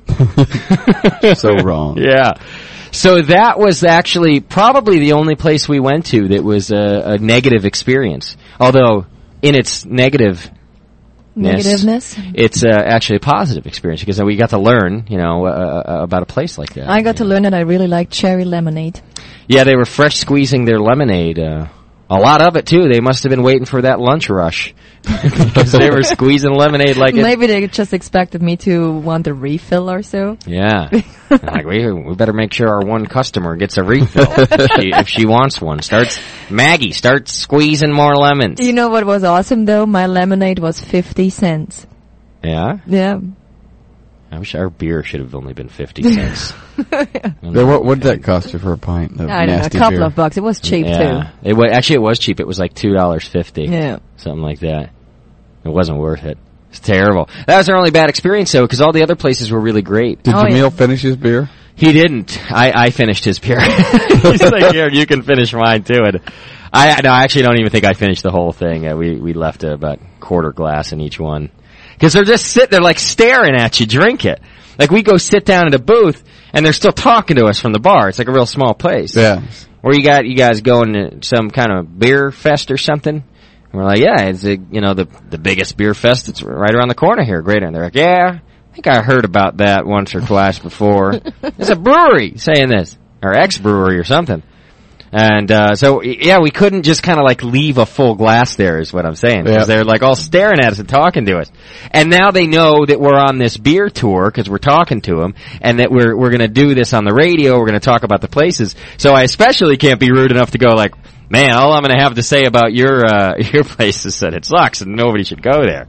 So wrong. Yeah. So that was actually probably the only place we went to that was a, a negative experience. Although, in its negative Negativeness? it's uh, actually a positive experience because we got to learn, you know, uh, uh, about a place like that. I got to learn that I really like cherry lemonade. Yeah, they were fresh squeezing their lemonade. Uh, a lot of it, too. They must have been waiting for that lunch rush because they were squeezing lemonade like it. Maybe they just expected me to want a refill or so. Yeah. Like, we we better make sure our one customer gets a refill if, she, if she wants one. Starts Maggie, start squeezing more lemons. You know what was awesome, though? My lemonade was fifty cents. Yeah? Yeah. I wish our beer should have only been fifty cents. Yeah, what what did that cost you for a pint of I don't know, a nasty couple beer? of bucks. It was cheap, yeah. too. It was, actually, it was cheap. It was like two dollars fifty. Yeah. Something like that. It wasn't worth it. It's terrible. That was our only bad experience, though, because all the other places were really great. Did oh, Jamil yeah. finish his beer? He didn't. I, I finished his beer. He's like, here, you can finish mine, too. And I, no, I actually don't even think I finished the whole thing. Uh, we, we left uh, about quarter glass in each one. Because they're just sitting there, like, staring at you, drink it. Like, we go sit down at a booth, and they're still talking to us from the bar. It's like a real small place. Yeah. Where you got, you guys going to some kind of beer fest or something? And we're like, yeah, it's, a, you know, the the biggest beer fest that's right around the corner here. Great. And they're like, yeah, I think I heard about that once or twice before. It's a brewery saying this. Or ex-brewery or something. And, uh, so, yeah, we couldn't just kind of like leave a full glass there is what I'm saying. Because yeah. they're like all staring at us and talking to us. And now they know that we're on this beer tour because we're talking to them and that we're, we're gonna do this on the radio. We're gonna talk about the places. So I especially can't be rude enough to go like, man, all I'm gonna have to say about your, uh, your place is that it sucks and nobody should go there.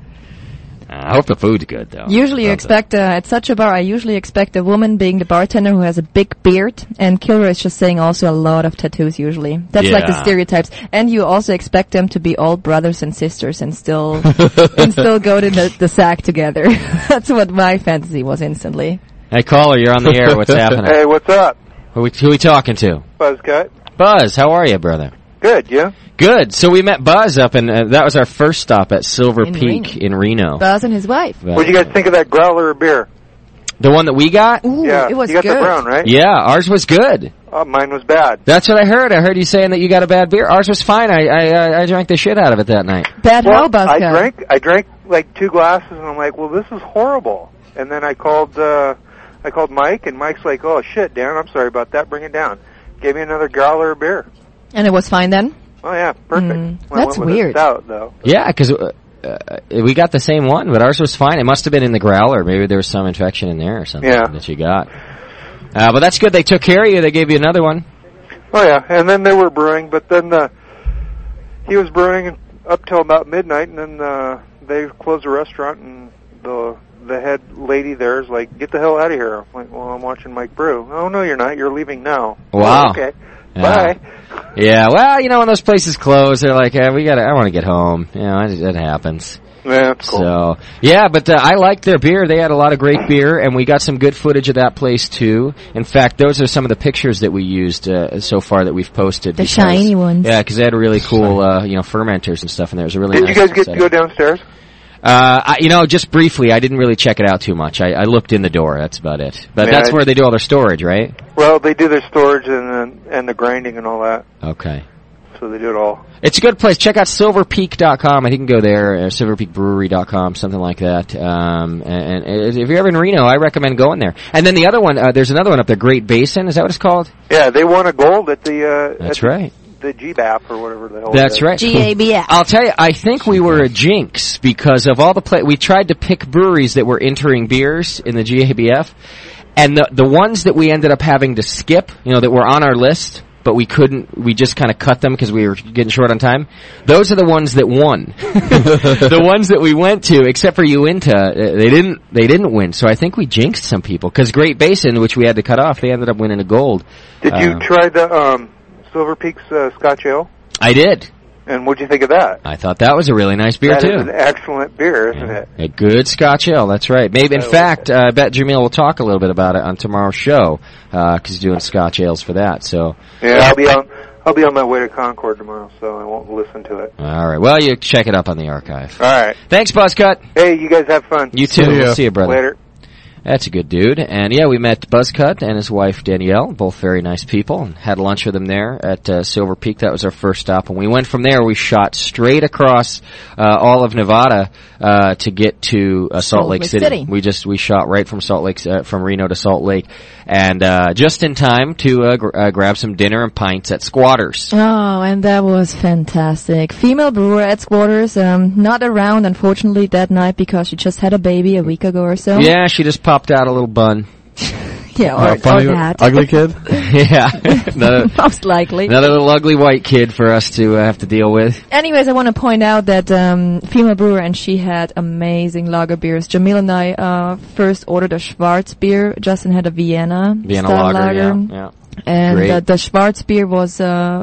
I hope the food's good, though. Usually you That's expect, uh, at such a bar, I usually expect a woman being the bartender who has a big beard, and Killer is just saying also a lot of tattoos usually. That's yeah. like the stereotypes. And you also expect them to be all brothers and sisters and still, and still go to the, the sack together. That's what my fantasy was instantly. Hey, caller, you're on the air. What's happening? Hey, what's up? Who we, who we talking to? Buzzcut. Buzz, how are you, brother? Good, yeah? Good. So we met Buzz up, and uh, that was our first stop at Silver In Peak Reno. in Reno. Buzz and his wife. But, What did you guys think of that growler beer? The one that we got? Ooh, yeah, it was you got good. the brown, right? Yeah, ours was good. Oh, mine was bad. That's what I heard. I heard you saying that you got a bad beer. Ours was fine. I I, I, I drank the shit out of it that night. Bad well, how, Buzzcut? I drank, I drank like two glasses, and I'm like, well, this is horrible. And then I called, uh, I called Mike, and Mike's like, oh shit, Dan, I'm sorry about that. Bring it down. Gave me another growler of beer. And it was fine then? Oh yeah, perfect. Mm, well, I that's went with weird. A stout, though. Yeah, because uh, uh, we got the same one, but ours was fine. It must have been in the growler. Maybe there was some infection in there or something Yeah. that you got. Uh, but that's good. They took care of you. They gave you another one. Oh yeah, and then they were brewing, but then uh, he was brewing up till about midnight, and then uh, they closed the restaurant, and the the head lady there is like, "Get the hell out of here!" I'm like, "Well, I'm watching Mike brew." "Oh no, you're not. You're leaving now." Wow. Oh, okay. Yeah. Bye. Yeah, well, you know, when those places close, they're like, eh, we gotta, I want to get home. You know, it, it happens. Yeah, that's cool. So, yeah, but uh, I liked their beer. They had a lot of great beer, and we got some good footage of that place, too. In fact, those are some of the pictures that we used uh, so far that we've posted. The because, shiny ones. Yeah, because they had really cool, uh, you know, fermenters and stuff in there. It was a really Did nice you guys get setup. to go downstairs? Uh, I, you know, just briefly, I didn't really check it out too much. I, I looked in the door, that's about it. But Yeah, that's I- where they do all their storage, right? Well, they do their storage and and the grinding and all that, Okay. so they do it all. It's a good place. Check out silver peak dot com. I think you can go there, or silver peak brewery dot com, something like that. Um, and, and if you're ever in Reno, I recommend going there. And then the other one, uh, there's another one up there, Great Basin. Is that what it's called? Yeah, they won a gold at the uh, That's at the- right. the G B A P or whatever the hell. That's it is. right. G A B F. I'll tell you, I think we were a jinx because of all the play. We tried to pick breweries that were entering beers in the G A B F, and the the ones that we ended up having to skip, you know, that were on our list, but we couldn't. We just kind of cut them because we were getting short on time. Those are the ones that won. The ones that we went to, except for Uinta, uh, they didn't. They didn't win. So I think we jinxed some people because Great Basin, which we had to cut off, they ended up winning a gold. Did you Uh, try the um, Silver Peaks uh, Scotch Ale? I did. And what'd you think of that? I thought that was a really nice beer That too. is an excellent beer, isn't it? A good Scotch ale, that's right. Maybe, in I like fact, uh, I bet Jamil will talk a little bit about it on tomorrow's show, uh, cause he's doing Scotch ales for that, so. Yeah, I'll be on. I'll be on my way to Concord tomorrow, so I won't listen to it. Alright, well, you check it up on the archive. All right. Thanks, Buzzcut. Hey, you guys have fun. You too. See ya. We'll see you, brother. Later. That's a good dude. And yeah, we met Buzzcut and his wife Danielle, both very nice people, and had lunch with them there at uh, Silver Peak. That was our first stop. And we went from there, we shot straight across uh, all of Nevada uh, to get to uh, Salt, Salt Lake Lake City. City. We just, we shot right from Salt Lake, uh, from Reno to Salt Lake. And uh, just in time to uh, gr- uh, grab some dinner and pints at Squatters. Oh, and that was fantastic. Female brewer at Squatters, um, not around, unfortunately, that night because she just had a baby a week ago or so. Yeah, she just popped out a little bun. Yeah, or, Uh, funny, or that. ugly kid. Yeah. Another, Most likely. another little ugly white kid for us to uh, have to deal with. Anyways, I want to point out that um, female brewer and she had amazing lager beers. Jamil and I uh, first ordered a Schwarz beer. Justin had a Vienna, Vienna style lager, yeah. yeah. And Great. uh, the Schwarz beer was uh,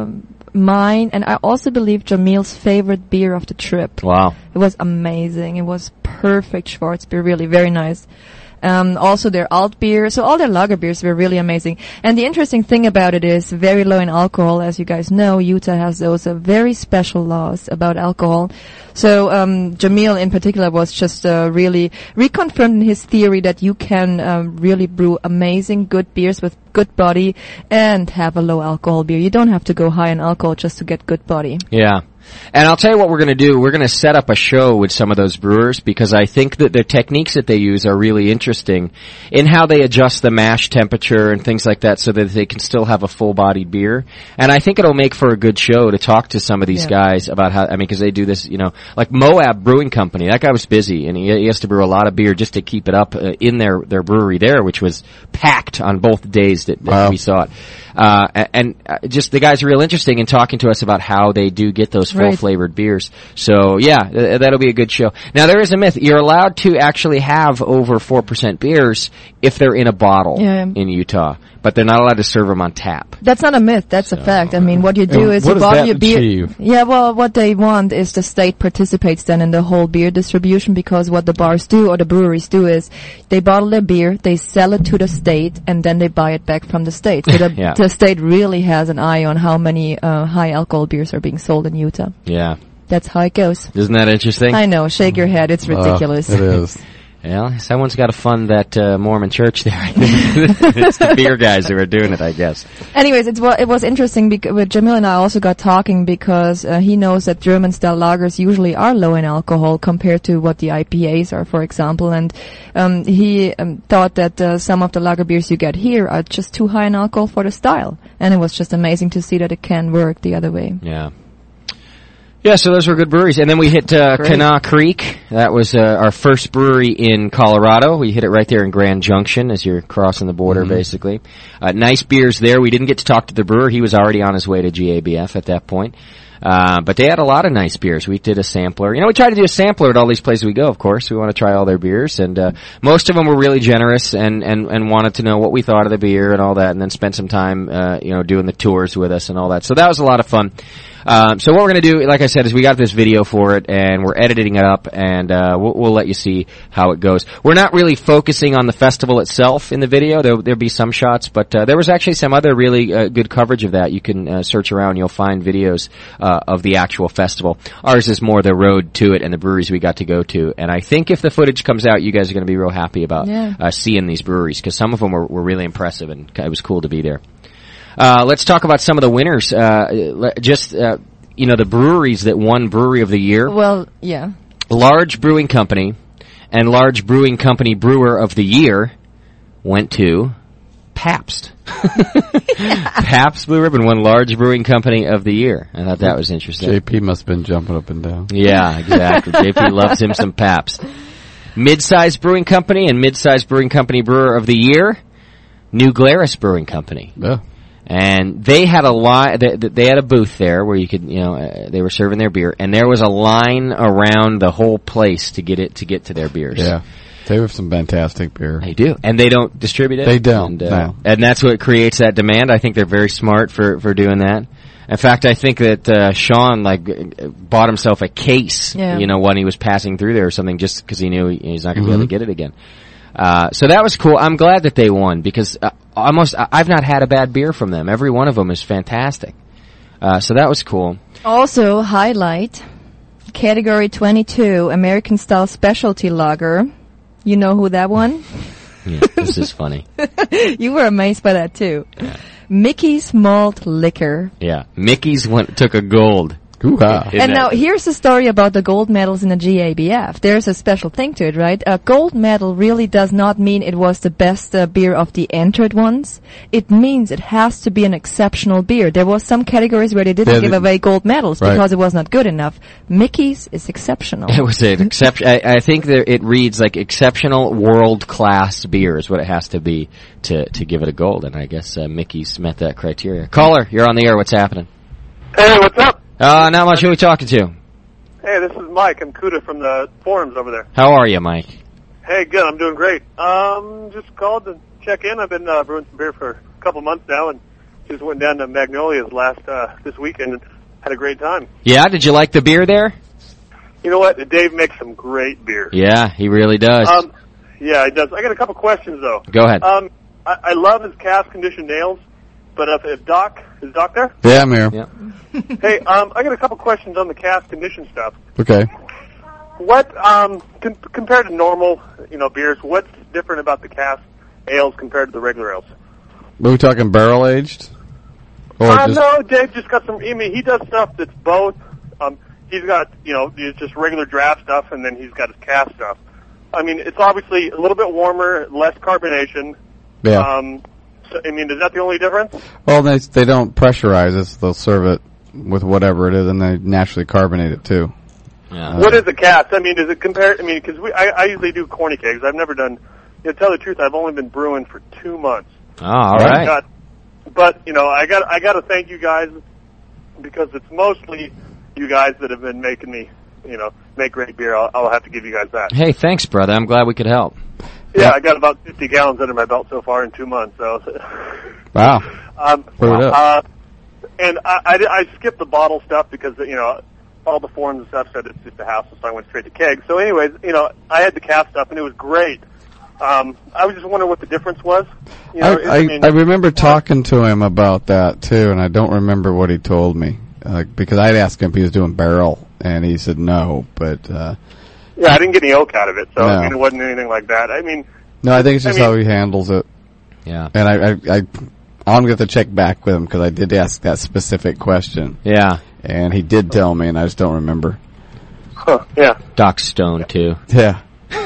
mine, and I also believe Jamil's favorite beer of the trip. Wow. It was amazing. It was perfect Schwarzbier, really very nice. Um, also their alt beer, so all their lager beers were really amazing. And the interesting thing about it is very low in alcohol. As you guys know, Utah has those uh, very special laws about alcohol. So um, Jamil in particular was just uh, really reconfirmed in his theory that you can um, really brew amazing, good beers with good body and have a low alcohol beer. You don't have to go high in alcohol just to get good body. Yeah. And I'll tell you what we're going to do. We're going to set up a show with some of those brewers because I think that the techniques that they use are really interesting in how they adjust the mash temperature and things like that so that they can still have a full-bodied beer. And I think it'll make for a good show to talk to some of these Yeah. guys about how, I mean, because they do this, you know, like Moab Brewing Company. That guy was busy and he, he has to brew a lot of beer just to keep it up uh, in their, their brewery there, which was packed on both days that, that Wow. we saw it. Uh, and uh, just the guys are real interesting in talking to us about how they do get those full Right. flavored beers. So yeah, th- that'll be a good show. Now there is a myth. You're allowed to actually have over four percent beers if they're in a bottle Yeah. in Utah, but they're not allowed to serve them on tap. That's not a myth. That's a fact. I mean, what you do And is what you does bottle that your beer. achieve? Yeah, well, what they want is the state participates then in the whole beer distribution because what the bars do or the breweries do is they bottle their beer, they sell it to the state, and then they buy it back from the state. So the, Yeah. the state really has an eye on how many uh, high alcohol beers are being sold in Utah. Yeah. That's how it goes. Isn't that interesting? I know. Shake your head. It's ridiculous. Uh, it is. Well, someone's got to fund that uh, Mormon church there. It's the beer guys who are doing it, I guess. Anyways, it's, well, it was interesting because Jamil and I also got talking because uh, he knows that German-style lagers usually are low in alcohol compared to what the I P As are, for example. And um, he um, thought that uh, some of the lager beers you get here are just too high in alcohol for the style. And it was just amazing to see that it can work the other way. Yeah. Yeah, so those were good breweries. And then we hit uh, Great. Kanawha Creek. That was uh, our first brewery in Colorado. We hit it right there in Grand Junction as you're crossing the border, Mhm. basically. Uh, nice beers there. We didn't get to talk to the brewer. He was already on his way to G A B F at that point. Uh, but they had a lot of nice beers. We did a sampler. You know, we try to do a sampler at all these places we go, of course. We want to try all their beers. And uh, most of them were really generous and, and, and wanted to know what we thought of the beer and all that, and then spent some time, uh, you know, doing the tours with us and all that. So that was a lot of fun. Um, so what we're going to do, like I said, is we got this video for it, and we're editing it up, and uh, we'll, we'll let you see how it goes. We're not really focusing on the festival itself in the video. There, there'll be some shots, but uh, there was actually some other really uh, good coverage of that. You can uh, search around, you'll find videos uh, of the actual festival. Ours is more the road to it and the breweries we got to go to, and I think if the footage comes out, you guys are going to be real happy about Yeah. uh, seeing these breweries, because some of them were, were really impressive, and it was cool to be there. Uh, let's talk about some of the winners. Uh, le- just, uh, you know, the breweries that won Brewery of the Year. Well, yeah. Large Brewing Company and Large Brewing Company Brewer of the Year went to Pabst. Pabst Blue Ribbon won Large Brewing Company of the Year. I thought that was interesting. J P must have been jumping up and down. Yeah, exactly. J P loves him some Pabst. Mid-Size Brewing Company and Mid-Size Brewing Company Brewer of the Year, New Glarus Brewing Company. Yeah. And they had a line, they, they had a booth there where you could, you know, uh, they were serving their beer, and there was a line around the whole place to get it, to get to their beers. Yeah. They have some fantastic beer. They do. And they don't distribute it. They don't, And, uh, no. and that's what creates that demand. I think they're very smart for, for doing that. In fact, I think that, uh, Sean, like, bought himself a case, Yeah. you know, when he was passing through there or something, just because he knew he, he's not going to Mhm. be able to get it again. Uh, so that was cool. I'm glad that they won because uh, almost I- I've not had a bad beer from them. Every one of them is fantastic. Uh, so that was cool. Also, highlight, category twenty-two, American Style Specialty Lager. You know who that won? Yeah, this is funny. You were amazed by that too. Mickey's Malt Liquor. Yeah, Mickey's went took a gold. Hoo-ha. In And that- now here's the story about the gold medals in the G A B F. There's a special thing to it, right? A gold medal really does not mean it was the best uh, beer of the entered ones. It means it has to be an exceptional beer. There was some categories where they didn't Yeah, give the- away gold medals Right. because it was not good enough. Mickey's is exceptional. It was an exception. I, I think that it reads like exceptional world class beer is what it has to be to to give it a gold, and I guess uh, Mickey's met that criteria. Caller, you're on the air. What's happening? Hey, what's up? Uh, not much. Who are we talking to? Hey, this is Mike. I'm Kuda from the forums over there. How are you, Mike? Hey, good. I'm doing great. Um, just called to check in. I've been uh, brewing some beer for a couple months now, and just went down to Magnolia's last uh, this weekend and had a great time. Yeah, did you like the beer there? You know what? Dave makes some great beer. Yeah, he really does. Um, yeah, he does. I got a couple questions though. Go ahead. Um, I, I love his cask conditioned nails, but if, if Doc is Doc there? Yeah, I'm here. Yeah. Hey, um, I got a couple questions on the cask conditioned stuff. Okay. What um com- compared to normal, you know, beers? What's different about the cask ales compared to the regular ales? Are we talking barrel aged? Or uh, just no, Dave just got some. I mean, he does stuff that's both. Um, he's got you know it's just regular draft stuff, and then he's got his cask stuff. I mean, it's obviously a little bit warmer, less carbonation. Yeah. Um, so, I mean, is that the only difference? Well, they they don't pressurize it. So they'll serve it with whatever it is, and they naturally carbonate it too. Yeah. What is a cask? I mean, is it compared? I mean, because we I, I usually do corny kegs. I've never done. You know, to tell the truth, I've only been brewing for two months. Oh, all right. Got, but you know, I got I got to thank you guys because it's mostly you guys that have been making me, you know, make great beer. I'll, I'll have to give you guys that. Hey, thanks, brother. I'm glad we could help. Yeah, I got about fifty gallons under my belt so far in two months. So. Wow. um, Put it up. uh, and I, I, I skipped the bottle stuff because you know. all the forums and stuff said it's just a hassle, so I went straight to kegs. So anyways, you know, I had the cask stuff, and it was great. Um, I was just wondering what the difference was. You know, I, I, mean, I remember talking to him about that, too, and I don't remember what he told me. Uh, because I'd asked him if he was doing barrel, and he said no, but... Uh, yeah, I didn't get any oak out of it, so no. I mean, it wasn't anything like that. I mean... No, I think it's just I mean, how he handles it. Yeah. And I, I, I, I'm going to check back with him, because I did ask that specific question. Yeah. And he did tell me, and I just don't remember. Huh, yeah. Doc Stone, too. Yeah.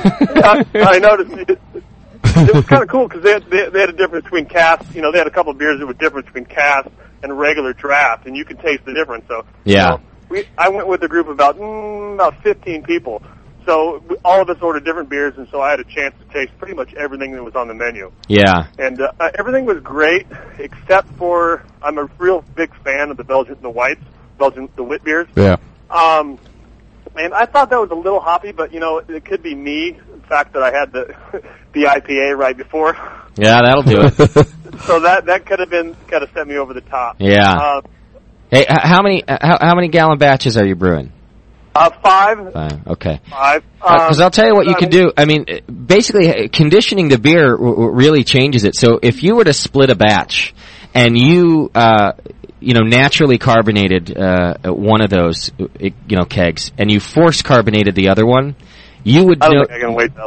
I, I noticed it, it was kind of cool because they had, they, they had a difference between cask. You know, they had a couple of beers that were different between cask and regular draft, and you could taste the difference. So yeah, you know, we I went with a group of about mm, about fifteen people. So we, all of us ordered different beers, and so I had a chance to taste pretty much everything that was on the menu. Yeah. And uh, everything was great except for I'm a real big fan of the Belgian the whites, Belgian the wit beers. Yeah. Um. And I thought that was a little hoppy, but, you know, it could be me, the fact that I had the the I P A right before. Yeah, that'll do it. So that that could have been, kind of set me over the top. Yeah. Uh, hey, h- how many how, how many gallon batches are you brewing? Uh, five. Five, okay. Five. Because Um, I'll tell you what you I could mean- do. I mean, basically, conditioning the beer w- w- really changes it. So if you were to split a batch and you... Uh, you know, naturally carbonated uh, one of those, you know, kegs, and you force carbonated the other one, you would I don't know. think I can wait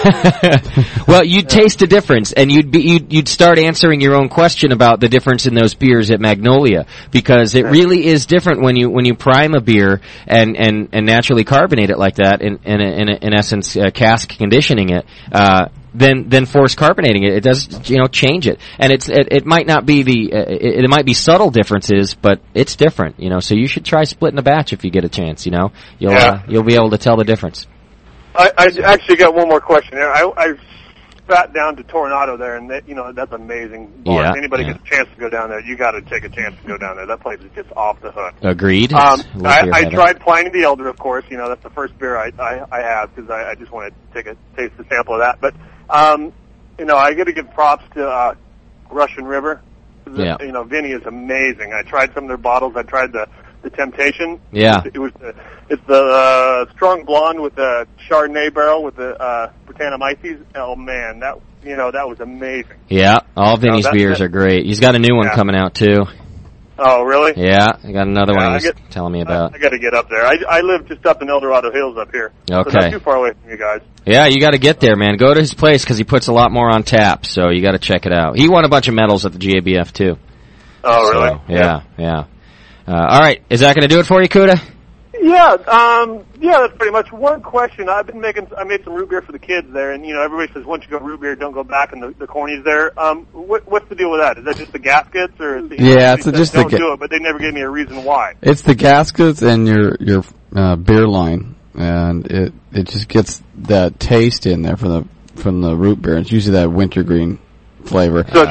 that long. Well, you'd taste a difference, and you'd be you'd, you'd start answering your own question about the difference in those beers at Magnolia, because it really is different when you when you prime a beer and and, and naturally carbonate it like that. In in in, in essence, uh, cask conditioning it. Uh, Then, then force carbonating it. It does, you know, change it, and it's it, it might not be the uh, it, it might be subtle differences, but it's different, you know. So you should try splitting a batch if you get a chance. You know, you'll Yeah. uh, you'll be able to tell the difference. I, I actually got one more question. I, I sat down to Tornado there, and that, you know, that's amazing. Bar. Yeah, if anybody yeah. gets a chance to go down there, you got to take a chance to go down there. That place is just off the hook. Agreed. Um, It's worth I, your I head tried Pliny the Elder, of course. You know, that's the first beer I I, I have because I, I just want to take a taste a sample of that. But um, you know, I got to give props to uh, Russian River. The, Yeah. You know, Vinny is amazing. I tried some of their bottles. I tried the the Temptation. Yeah. It was the, it's the uh, strong blonde with the Chardonnay barrel with the uh, Brettanomyces. Oh man, that you know that was amazing. Yeah, all Vinny's that- beers that- are great. He's got a new one Yeah. coming out too. Oh really? Yeah, I got another Yeah, one he I was get- telling me about. I got to get up there. I, I live just up in El Dorado Hills up here. So Okay. not too far away from you guys. Yeah, you got to get there, man. Go to his place because he puts a lot more on tap. So you got to check it out. He won a bunch of medals at the G A B F too. Oh really? So, yeah, yeah. Uh, all right, is that going to do it for you, Kuda? Yeah, um, yeah, that's pretty much one question. I've been making, I made some root beer for the kids there, and you know, everybody says once you go root beer, don't go back, and the, the corny's there. Um, what, what's the deal with that? Is that just the gaskets, or is it, you know, Yeah, they it's said just the don't ga- do it, but they never gave me a reason why. It's the gaskets and your your uh, beer line, and it it just gets that taste in there from the from the root beer. It's usually that wintergreen flavor. So just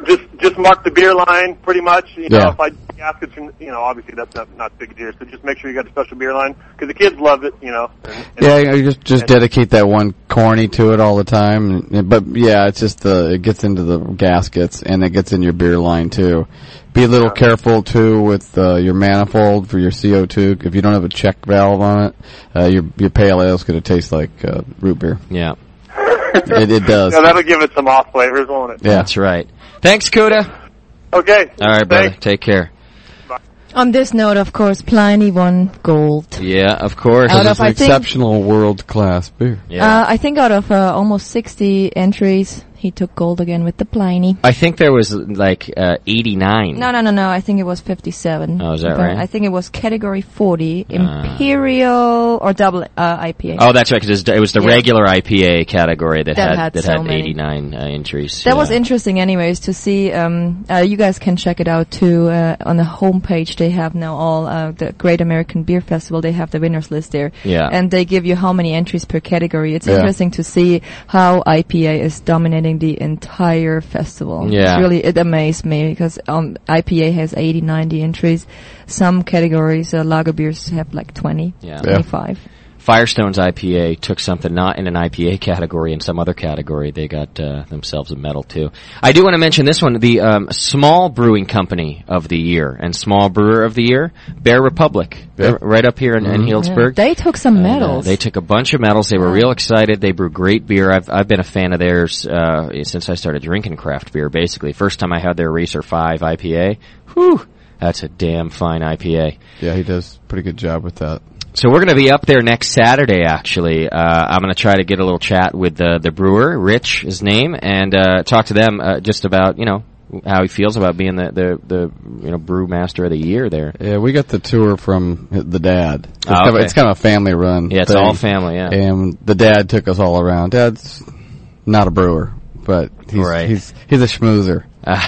just just mark the beer line pretty much. You know, Yeah. if I gaskets, from, you know, obviously that's not not big deal. So just make sure you got a special beer line because the kids love it. You know. And, and Yeah, you just just dedicate that one corny to it all the time. And- But yeah, it's just the it gets into the gaskets and it gets in your beer line too. Be a little careful too with uh, your manifold for your C O two. If you don't have a check valve on it, uh, your your pale ale is going to taste like uh, root beer. Yeah, it, it does. Yeah, that'll give it some off flavors, won't it? Yeah, that's right. Thanks, Kuda. Okay. All right, brother. Take care. On this note, of course, Pliny won gold. Yeah, of course. Out It's of, an I think- exceptional world class beer. Uh, I think out of uh, almost sixty entries, he took gold again with the Pliny. I think there was like uh, eighty-nine. No, no, no, no. I think it was fifty-seven. Oh, is that But right? I think it was category forty, Ah. Imperial or double uh, I P A. Oh, that's right. Because it was the Yeah. regular I P A category that, That had, had that so had many. eighty-nine uh, entries. That yeah. was interesting anyways to see, um, uh, you guys can check it out too, uh, on the homepage they have now all, uh, the Great American Beer Festival, they have the winners list there. Yeah. And they give you how many entries per category. It's Yeah. interesting to see how I P A is dominating the entire festival. Yeah. It's really, it amazed me because, um, I P A has eighty, ninety entries. Some categories, uh, lager beers have like twenty, Yeah. twenty-five. Firestone's I P A took something not in an I P A category, in some other category. They got uh, themselves a medal too. I do want to mention this one, the um, Small Brewing Company of the Year and Small Brewer of the Year, Bear Republic, Yeah. r- right up here in, in Mhm. Healdsburg. They took some And, uh, medals. they took a bunch of medals. They were real excited. They brew great beer. I've I've been a fan of theirs uh, since I started drinking craft beer. Basically, first time I had their Racer five I P A. Whew, that's a damn fine I P A. Yeah, he does a pretty good job with that. So we're going to be up there next Saturday, actually. Uh, I'm going to try to get a little chat with the, the brewer, Rich, his name, and uh, talk to them uh, just about, you know, how he feels about being the, the, the you know, brewmaster of the year there. Yeah, we got the tour from the dad. It's, Oh, kind, of, okay. it's kind of a family run. Yeah, it's thing. all family, yeah. And the dad took us all around. Dad's not a brewer, but he's Right. he's he's a schmoozer.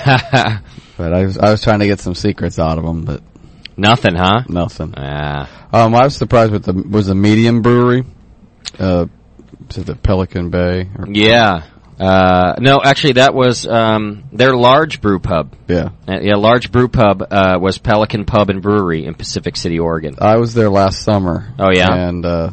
But I was I was trying to get some secrets out of him, but nothing, huh? Nothing. Ah. Um, I was surprised with the was a medium brewery. Uh, is it the Pelican Bay? Or Yeah. Uh, no, actually, that was um, their large brew pub. Yeah. Uh, yeah, large brew pub uh, was Pelican Pub and Brewery in Pacific City, Oregon. I was there last summer. Oh, yeah? And uh,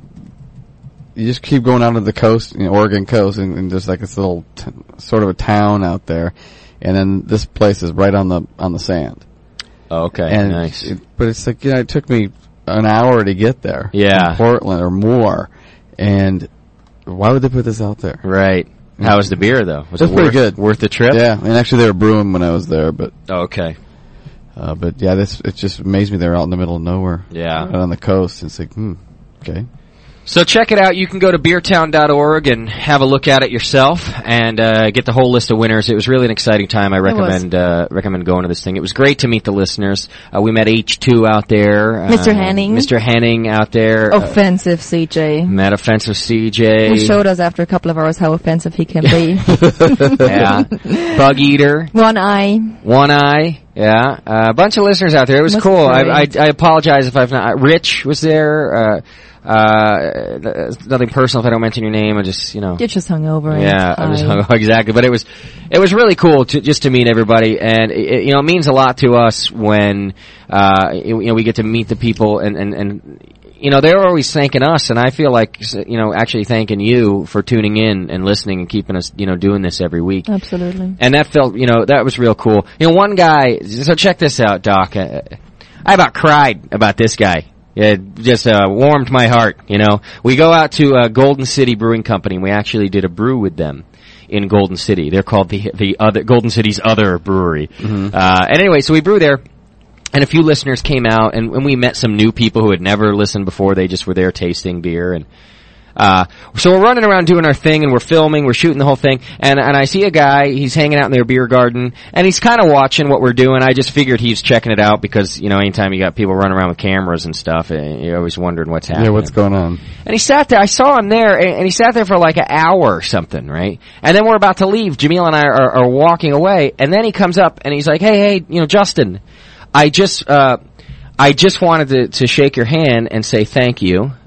you just keep going out to the coast, you know, Oregon coast, and, and there's like this little t- sort of a town out there, and then this place is right on the on the sand. Oh, okay, and nice. It, but it's like, you know, it took me an hour to get there. Yeah. From Portland or more, and why would they put this out there? Right. How was the beer, though? Was It was it pretty worth, good. worth the trip? Yeah, and actually they were brewing when I was there, but Oh, okay. uh, but yeah, this it just amazed me. They're out in the middle of nowhere. Yeah. Out on the coast. It's like, hmm, okay. So check it out. You can go to beertown dot org and have a look at it yourself and uh, get the whole list of winners. It was really an exciting time. I recommend uh, recommend going to this thing. It was great to meet the listeners. Uh, we met H two out there. Uh, Mister Henning. Mister Henning out there. Uh, Offensive C J. met Offensive C J. He showed us after a couple of hours how offensive he can be. Yeah. Bug Eater. One eye. One Eye. Yeah. Uh, a bunch of listeners out there. It was, Was cool. I, I, great. I apologize if I've not... Rich was there. Uh, uh, nothing personal if I don't mention your name. I just, you know... You're just hungover. and Yeah, it's I was fine. hung exactly. But it was, it was really cool to just to meet everybody, and it, you know, it means a lot to us when uh, you know we get to meet the people, and and and you know they're always thanking us, and I feel like you know actually thanking you for tuning in and listening and keeping us you know doing this every week. Absolutely. And that felt, you know, that was real cool. You know, one guy, so check this out, Doc. Uh, I about cried about this guy. It just uh, warmed my heart, you know. We go out to uh, Golden City Brewing Company, and we actually did a brew with them in Golden City. They're called the the other Golden City's other brewery. Mm-hmm. Uh, and anyway, so we brew there. And a few listeners came out, and, and we met some new people who had never listened before. They just were there tasting beer, and uh, so we're running around doing our thing, and we're filming, we're shooting the whole thing, and and I see a guy, he's hanging out in their beer garden, and he's kind of watching what we're doing. I just figured he's checking it out because, you know, anytime you got people running around with cameras and stuff, uh, you're always wondering what's happening. Yeah, what's going on? And he sat there, I saw him there, and, and he sat there for like an hour or something, right? And then we're about to leave, Jameel and I are, are walking away, and then he comes up, and he's like, hey, hey, you know, Justin, I just, uh, I just wanted to, to shake your hand and say thank you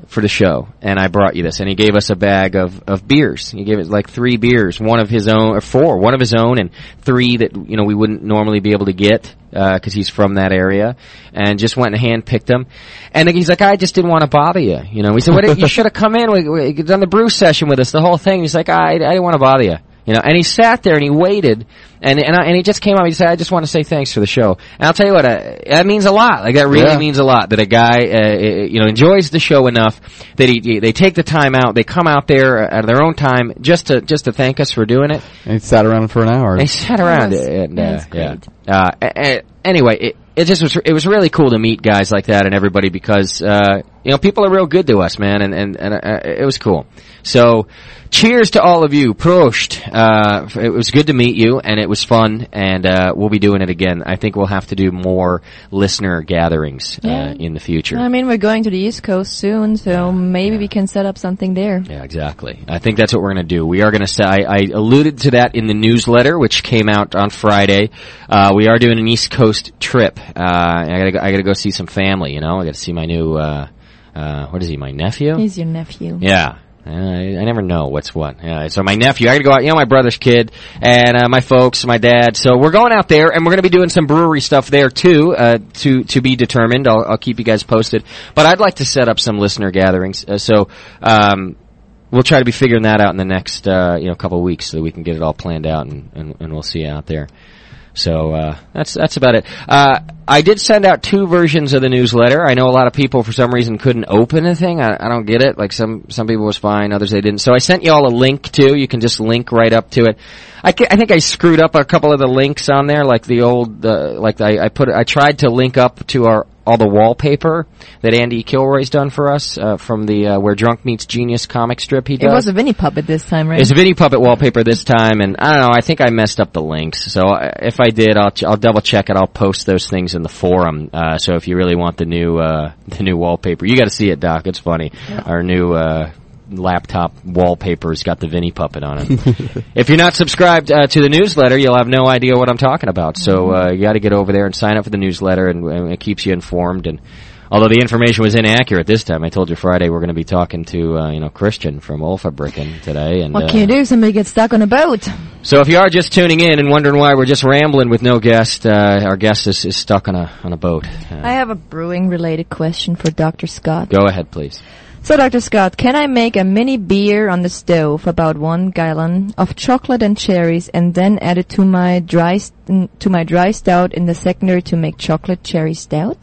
for the show, and I brought you this, and he gave us a bag of, of beers. He gave us like three beers, one of his own, or four, one of his own, and three that, you know, we wouldn't normally be able to get, uh, cause he's from that area, and just went and handpicked them. And then he's like, I just didn't want to bother you. You know, we said, what, you should have come in, we, we done the brew session with us, the whole thing. He's like, I, I didn't want to bother you. You know, and he sat there and he waited, and and, I, and he just came up. He said, "I just want to say thanks for the show." And I'll tell you what, uh, that means a lot. Like that really Yeah. means a lot. That a guy, uh, you know, enjoys the show enough that he they take the time out. They come out there out of their own time just to just to thank us for doing it. And he sat around for an hour. And he sat around, That was- and uh, that's yeah. great. Uh, a- a- anyway, it, it just was it was really cool to meet guys like that and everybody because uh, you know people are real good to us, man, and and, and uh, it was cool. So. Cheers to all of you. Prost. Uh, it was good to meet you, and it was fun, and uh, we'll be doing it again. I think we'll have to do more listener gatherings uh, Yeah. in the future. I mean, we're going to the East Coast soon, so maybe we can set up something there. Yeah, exactly. I think that's what we're going to do. We are going to say, I, I alluded to that in the newsletter, which came out on Friday. Uh, we are doing an East Coast trip. Uh, I gotta go, I gotta go see some family, you know? I gotta see my new, uh, uh, what is he, my nephew? He's your nephew. Yeah. Uh, I, I never know what's what. Yeah, so my nephew, I gotta go out, you know, my brother's kid, and, uh, my folks, my dad. So we're going out there, and we're gonna be doing some brewery stuff there too, uh, to, to be determined. I'll, I'll keep you guys posted. But I'd like to set up some listener gatherings. Uh, so, um, we'll try to be figuring that out in the next, uh, you know, couple of weeks so that we can get it all planned out, and, and, and we'll see you out there. So, uh, that's, that's about it. Uh, I did send out two versions of the newsletter. I know a lot of people for some reason couldn't open anything. I, I don't get it. Like some, some people was fine, others they didn't. So I sent you all a link too. You can just link right up to it. I, ca- I think I screwed up a couple of the links on there, like the old, uh, like I, I put, I tried to link up to our, all the wallpaper that Andy Kilroy's done for us, uh, from the, uh, Where Drunk Meets Genius comic strip he It does. was a Vinnie puppet this time, right? It's a Vinnie Puppet wallpaper this time, and I don't know, I think I messed up the links. So uh, if I did, I'll ch- I'll double check it. I'll post those things in the forum. Uh, so if you really want the new uh, the new wallpaper, you got to see it, Doc. It's funny. Yeah. Our new uh, laptop wallpaper's got the Vinnie Puppet on it. If you're not subscribed uh, to the newsletter, you'll have no idea what I'm talking about. So uh, you got to get over there and sign up for the newsletter, and, and it keeps you informed. And although the information was inaccurate this time, I told you Friday we're going to be talking to uh, you know Christian from Ulfabricken today. And What uh, can you do? Somebody gets stuck on a boat. so if you are just tuning in and wondering why we're just rambling with no guest, uh, our guest is, is stuck on a on a boat. Uh, I have a brewing-related question for Doctor Scott. go ahead, please. So, Doctor Scott, can I make a mini beer on the stove, about one gallon, of chocolate and cherries, and then add it to my dry st- to my dry stout in the secondary to make chocolate cherry stout?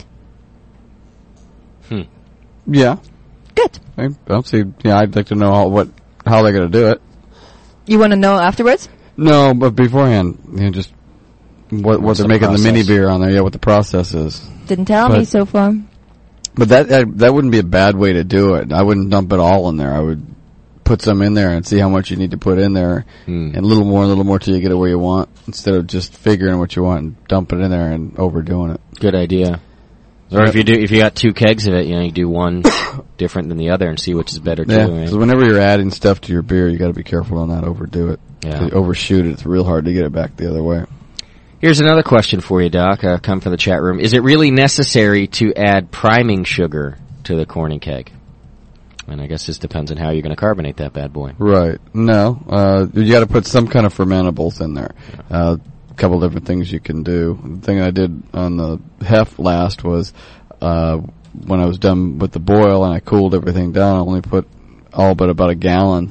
Hmm. Yeah. Good. I don't see. Yeah, I'd like to know how, what how they're going to do it. You want to know afterwards? No, but beforehand, you know, just what what What's they're the making the mini process? beer on there. Yeah, what the process is. Didn't tell But- me so far. But that, that that wouldn't be a bad way to do it. I wouldn't dump it all in there. I would put some in there and see how much you need to put in there, Hmm. and a little more, a little more till you get it where you want, instead of just figuring what you want and dumping it in there and overdoing it. Good idea. Or if you do, if you got two kegs of it, you know, you do one different than the other and see which is better too. Yeah, Right? so whenever you're adding stuff to your beer, you got to be careful on not overdo it. Yeah. If you overshoot it, it's real hard to get it back the other way. Here's another question for you, Doc. Uh, come from the chat room. Is it really necessary to add priming sugar to the corny keg? And I guess this depends on how you're going to carbonate that bad boy. Right. No, uh, you got to put some kind of fermentables in there. Uh, a couple different things you can do. The thing I did on the Hef last was, uh, when I was done with the boil and I cooled everything down, I only put all but about a gallon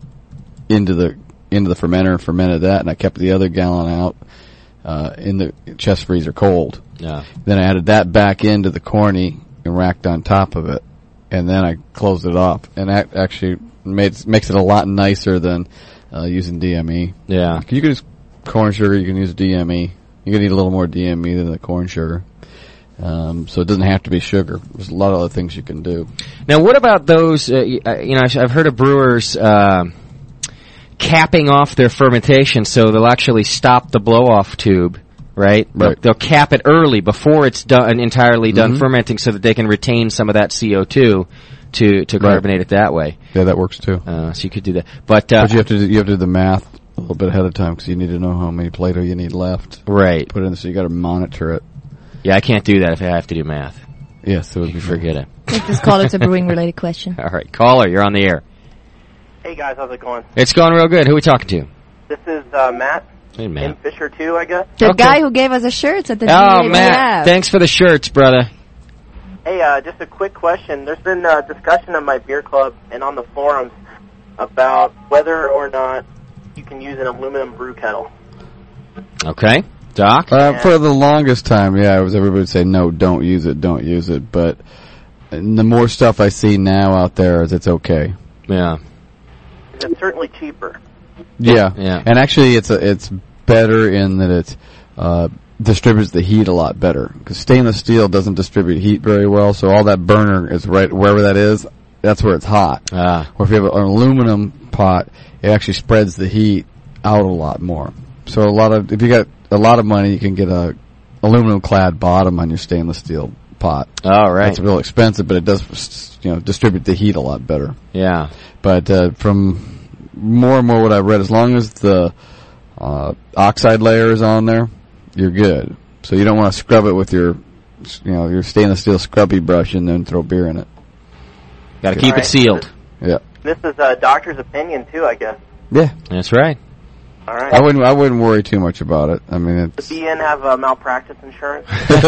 into the, into the fermenter and fermented that, and I kept the other gallon out, uh, in the chest freezer cold. Yeah. Then I added that back into the corny and racked on top of it, and then I closed it off, and that actually made, makes it a lot nicer than uh, using D M E. Yeah. You can use corn sugar, you can use D M E. You're gonna need a little more D M E than the corn sugar. Um, so it doesn't have to be sugar. There's a lot of other things you can do. Now, what about those, uh, y- uh, you know, I've I've heard of brewers uh, capping off their fermentation so they'll actually stop the blow-off tube, right? They'll, Right. they'll cap it early before it's done, entirely done Mhm. fermenting so that they can retain some of that C O two to, to Right. carbonate it that way. Yeah, that works too. Uh, so you could do that. But, uh, But you have to do, you have to do the math a little bit ahead of time because you need to know how many Play-Doh you need left. Right. Put in, so you got to monitor it. Yeah, I can't do that if I have to do math. Yes, it would be Forget it. Take this caller to a brewing-related question. All right, caller, you're on the air. Hey guys, how's it going? It's going real good. Who are we talking to? This is uh, Matt. Hey, Tim Matt. Fisher too, I guess. The guy who gave us the shirts at the Oh, G A B F. Matt, thanks for the shirts, brother. Hey, uh, just a quick question. There's been uh, discussion at my beer club and on the forums about whether or not you can use an aluminum brew kettle. Okay, Doc. Uh, for the longest time, yeah, it was everybody would say no, don't use it, don't use it. But the more stuff I see now out there, is it's okay. Yeah. It's certainly cheaper. Yeah, yeah. And actually, it's a, it's better in that it uh, distributes the heat a lot better because stainless steel doesn't distribute heat very well. So all that burner is right wherever that is. That's where it's hot. Ah. Or if you have an aluminum pot, it actually spreads the heat out a lot more. So a lot of if you got a lot of money, you can get a aluminum clad bottom on your stainless steel pot. Oh, right. It's real expensive, but it does, you know, distribute the heat a lot better. Yeah. But uh, from more and more what I've read, as long as the uh, oxide layer is on there, you're good. So you don't want to scrub it with your, you know, your stainless steel scrubby brush and then throw beer in it. Got to keep Right. it sealed. Yeah. This is a doctor's opinion too, I guess. Yeah. That's right. All right. I wouldn't. I wouldn't worry too much about it. I mean, Does it's. B N have uh, malpractice insurance?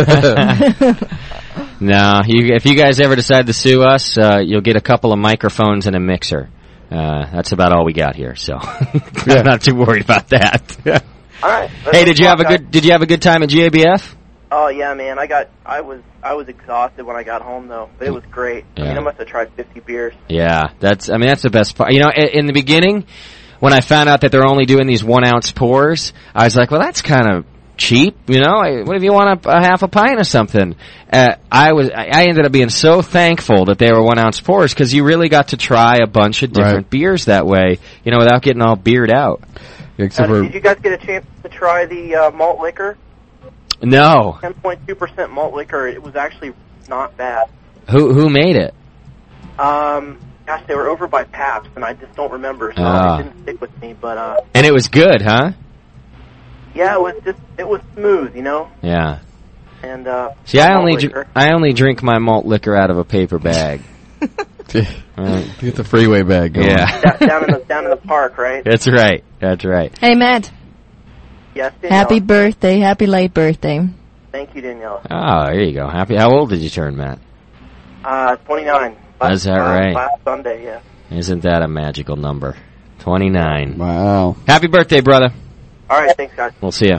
No, you, if you guys ever decide to sue us, uh, you'll get a couple of microphones and a mixer. Uh, that's about all we got here, so I'm not too worried about that. All right. Hey, did you have a good? Did you have a good time at G A B F? Oh yeah, man. I got. I was. I was exhausted when I got home though, but it was great. I mean, Yeah. I must have tried fifty beers. Yeah, that's. I mean, that's the best part. You know, in, in the beginning, when I found out that they're only doing these one ounce pours, I was like, well, that's kind of cheap. You know, I, what if you want a, a half a pint or something? Uh, I was. I, I ended up being so thankful that they were one ounce pours because you really got to try a bunch of different Right. beers that way. You know, without getting all beered out. Except Uh, for did you guys get a chance to try the uh, malt liquor? No, ten point two percent malt liquor. It was actually not bad. who who made it? Um, gosh, they were over by Pabst, and I just don't remember, so Ah. it didn't stick with me. But uh, And it was good, huh? yeah, it was just it was smooth, you know. Yeah. And uh, See, I malt only dr- liquor. I only drink my malt liquor out of a paper bag. Right. get the freeway bag going. Yeah. Da- down in the down in the park, right? That's right. That's right. Hey, Matt. Yes, Danielle. Happy birthday. Happy late birthday. Thank you, Danielle. Oh, there you go. Happy. How old did you turn, Matt? Uh, twenty-nine. Is that uh, right? Last Sunday, yeah. Isn't that a magical number? twenty-nine. Wow. Happy birthday, brother. All right, thanks, guys. We'll see you.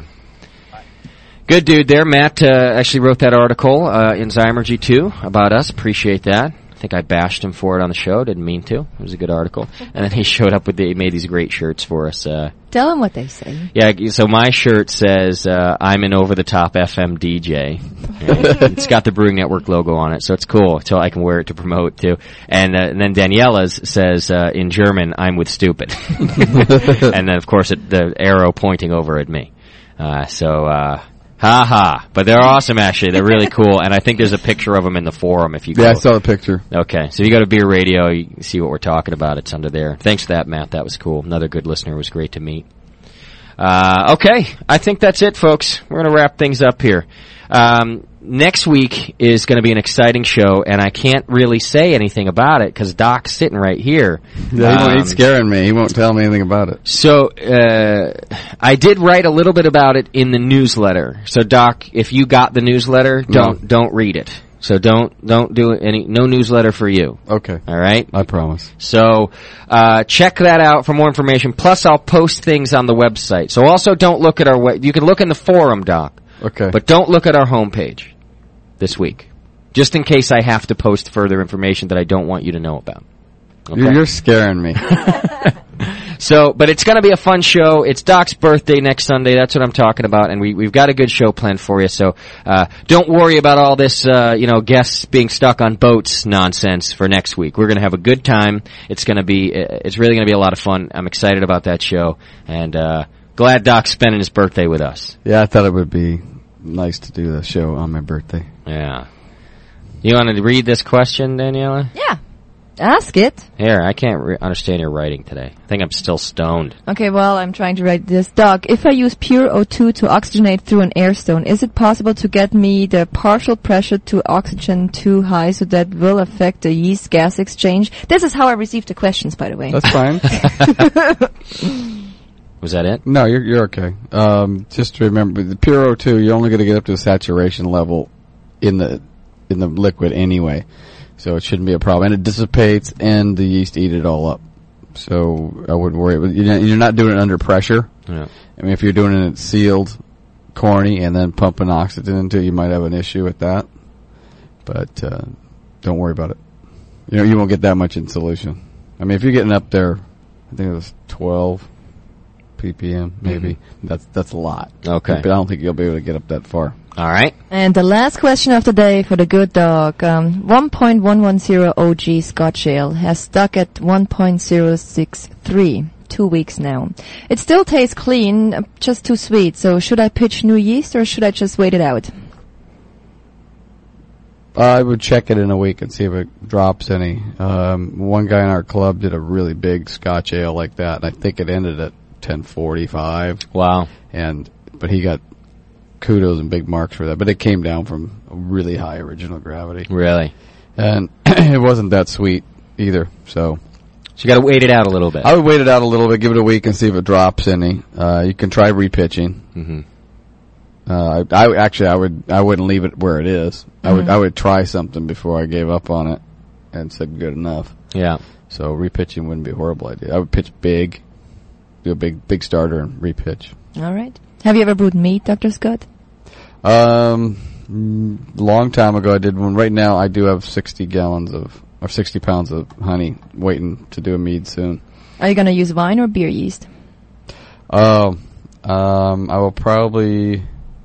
Good dude there. Matt uh, actually wrote that article uh, in Zymergy too about us. Appreciate that. I think I bashed him for it on the show. Didn't mean to. It was a good article. And then he showed up with the, he made these great shirts for us. Uh, Tell them what they say. yeah, so my shirt says, uh, I'm an over-the-top F M D J. And it's got the Brewing Network logo on it, so it's cool. So I can wear it to promote too. And, uh, and then Daniela's says, uh, in German, I'm with stupid. And then of course it, the arrow pointing over at me. Uh, so, uh, ha ha. But they're awesome actually. They're really cool. And I think there's a picture of them in the forum if you go. Yeah, I saw the picture. Okay, so if you go to Beer Radio, you can see what we're talking about. It's under there. Thanks for that, Matt. That was cool. Another good listener. It was great to meet. Uh, okay, I think that's it, folks. We're going to wrap things up here. Um, next week is going to be an exciting show, and I can't really say anything about it because Doc's sitting right here. Yeah, he won't, Um, he's scaring me. He won't tell me anything about it. So, uh, I did write a little bit about it in the newsletter. So, Doc, if you got the newsletter, don't No. don't read it. So don't don't do any no newsletter for you. Okay. All right? I promise. So uh check that out for more information. Plus I'll post things on the website. So also don't look at our web you can look in the forum, Doc. Okay. But don't look at our homepage this week. Just in case I have to post further information that I don't want you to know about. Okay? You're, you're scaring me. So, but it's going to be a fun show. It's Doc's birthday next Sunday. That's what I'm talking about, and we we've got a good show planned for you. So, uh don't worry about all this, uh, you know, guests being stuck on boats nonsense for next week. We're going to have a good time. It's going to be, it's really going to be a lot of fun. I'm excited about that show, and uh glad Doc's spending his birthday with us. Yeah, I thought it would be nice to do the show on my birthday. Yeah. You want to read this question, Daniela? Yeah. Ask it. Here, I can't re- understand your writing today. I think I'm still stoned. Okay, well, I'm trying to write this. Doc, if I use pure O two to oxygenate through an air stone, is it possible to get me the partial pressure to oxygen too high so that will affect the yeast gas exchange? This is how I received the questions, by the way. That's fine. Was that it? No, you're you're okay. Um, just remember, the pure O two, you're only going to get up to a saturation level in the in the liquid anyway. So it shouldn't be a problem. And it dissipates, and the yeast eat it all up. So I wouldn't worry. You're not doing it under pressure. Yeah. I mean, if you're doing it sealed, corny, and then pumping oxygen into it, you might have an issue with that. But uh, don't worry about it. You know, you won't get that much in solution. I mean, if you're getting up there, I think it was twelve ppm, maybe. Mm-hmm. That's that's a lot. Okay. But I don't think you'll be able to get up that far. All right. And the last question of the day for the good dog. Um, one point one one zero O G Scotch Ale has stuck at one point zero six three. Two weeks now. It still tastes clean, uh, just too sweet. So should I pitch new yeast or should I just wait it out? I would check it in a week and see if it drops any. Um, one guy in our club did a really big Scotch ale like that, and I think it ended at ten forty-five. Wow. And but he got kudos and big marks for that. But it came down from a really high original gravity. Really? And it wasn't that sweet either. So, so you got to wait it out a little bit. I would wait it out a little bit, give it a week, and see if it drops any. Uh, you can try repitching. Mm-hmm. Uh, I, I actually I would I wouldn't leave it where it is. I Mm-hmm. would I would try something before I gave up on it and said good enough. Yeah. So repitching wouldn't be a horrible idea. I would pitch big, do a big big starter and repitch. All right. Have you ever brewed mead, Doctor Scott? Um, mm, long time ago I did one. Right now I do have sixty gallons of or sixty pounds of honey waiting to do a mead soon. Are you going to use wine or beer yeast? Oh, um, I will probably.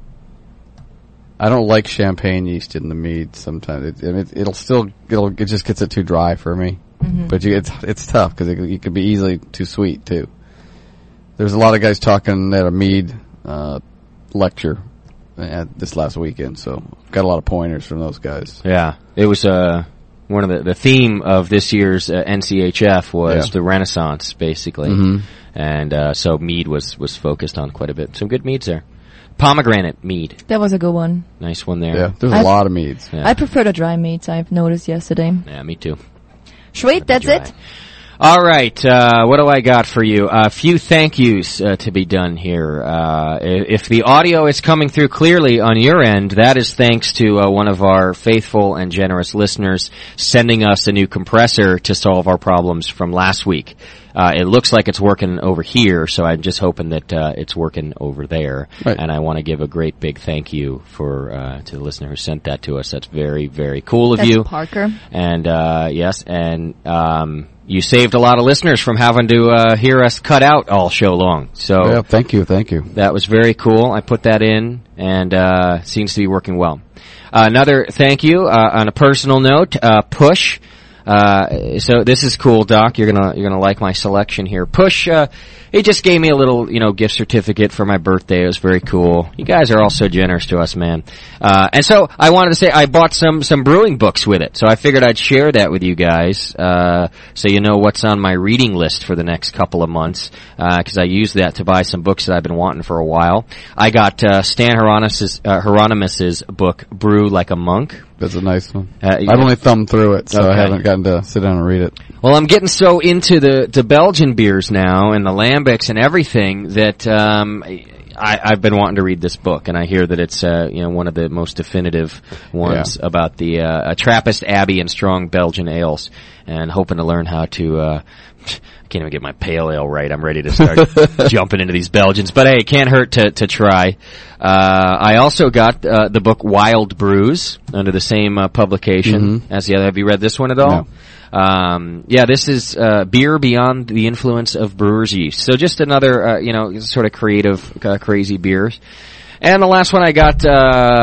I don't like champagne yeast in the mead. Sometimes it, it, it'll still it'll it just gets it too dry for me. Mm-hmm. But you, it's it's tough because it, it could be easily too sweet too. There's a lot of guys talking at a mead uh, lecture at this last weekend, so got a lot of pointers from those guys. Yeah, it was uh, one of the the theme of this year's uh, N C H F was Yeah. the Renaissance, basically, Mhm. and uh, so mead was was focused on quite a bit. Some good meads there. Pomegranate mead, That was a good one. nice one there. Yeah, there's I- a lot of meads. Yeah. I prefer the dry meats, I've noticed yesterday. Yeah, me too. Sweet, that's it. All right, uh, what do I got for you? A few thank yous uh, to be done here. Uh, i- if the audio is coming through clearly on your end, that is thanks to uh, one of our faithful and generous listeners sending us a new compressor to solve our problems from last week. Uh, it looks like it's working over here, so I'm just hoping that uh, it's working over there. Right. And I want to give a great big thank you for uh, to the listener who sent that to us. That's very, very cool of That's you. Parker. And uh yes, and um you saved a lot of listeners from having to uh hear us cut out all show long. So Yeah, thank you, thank you. that was very cool. I put that in, and uh seems to be working well. Uh, another thank you uh, on a personal note, uh Push. Uh, so this is cool, Doc. You're gonna you're gonna like my selection here. Push. Uh, he just gave me a little, you know, gift certificate for my birthday. It was very cool. You guys are all so generous to us, man. Uh, and so I wanted to say I bought some some brewing books with it. So I figured I'd share that with you guys, uh, so you know what's on my reading list for the next couple of months. Because I used that to buy some books that I've been wanting for a while. I got uh, Stan Hieronymus's, uh, Hieronymus's book, Brew Like a Monk. That's a nice one. Uh, I've only thumbed through it, so Okay. I haven't gotten to sit down and read it. Well, I'm getting so into the, the Belgian beers now and the lambics and everything that um, I, I've been wanting to read this book, and I hear that it's uh, you know one of the most definitive ones Yeah. about the uh, Trappist Abbey and strong Belgian ales, and hoping to learn how to. Uh, I can't even get my pale ale right. I'm ready to start jumping into these Belgians, but hey, it can't hurt to to try. Uh, I also got uh, the book Wild Brews under the same uh, publication Mhm. as the other. Have you read this one at all? Um, yeah, this is uh, beer beyond the influence of brewer's yeast. So just another, uh, you know, sort of creative, uh, crazy beers. And the last one I got, uh,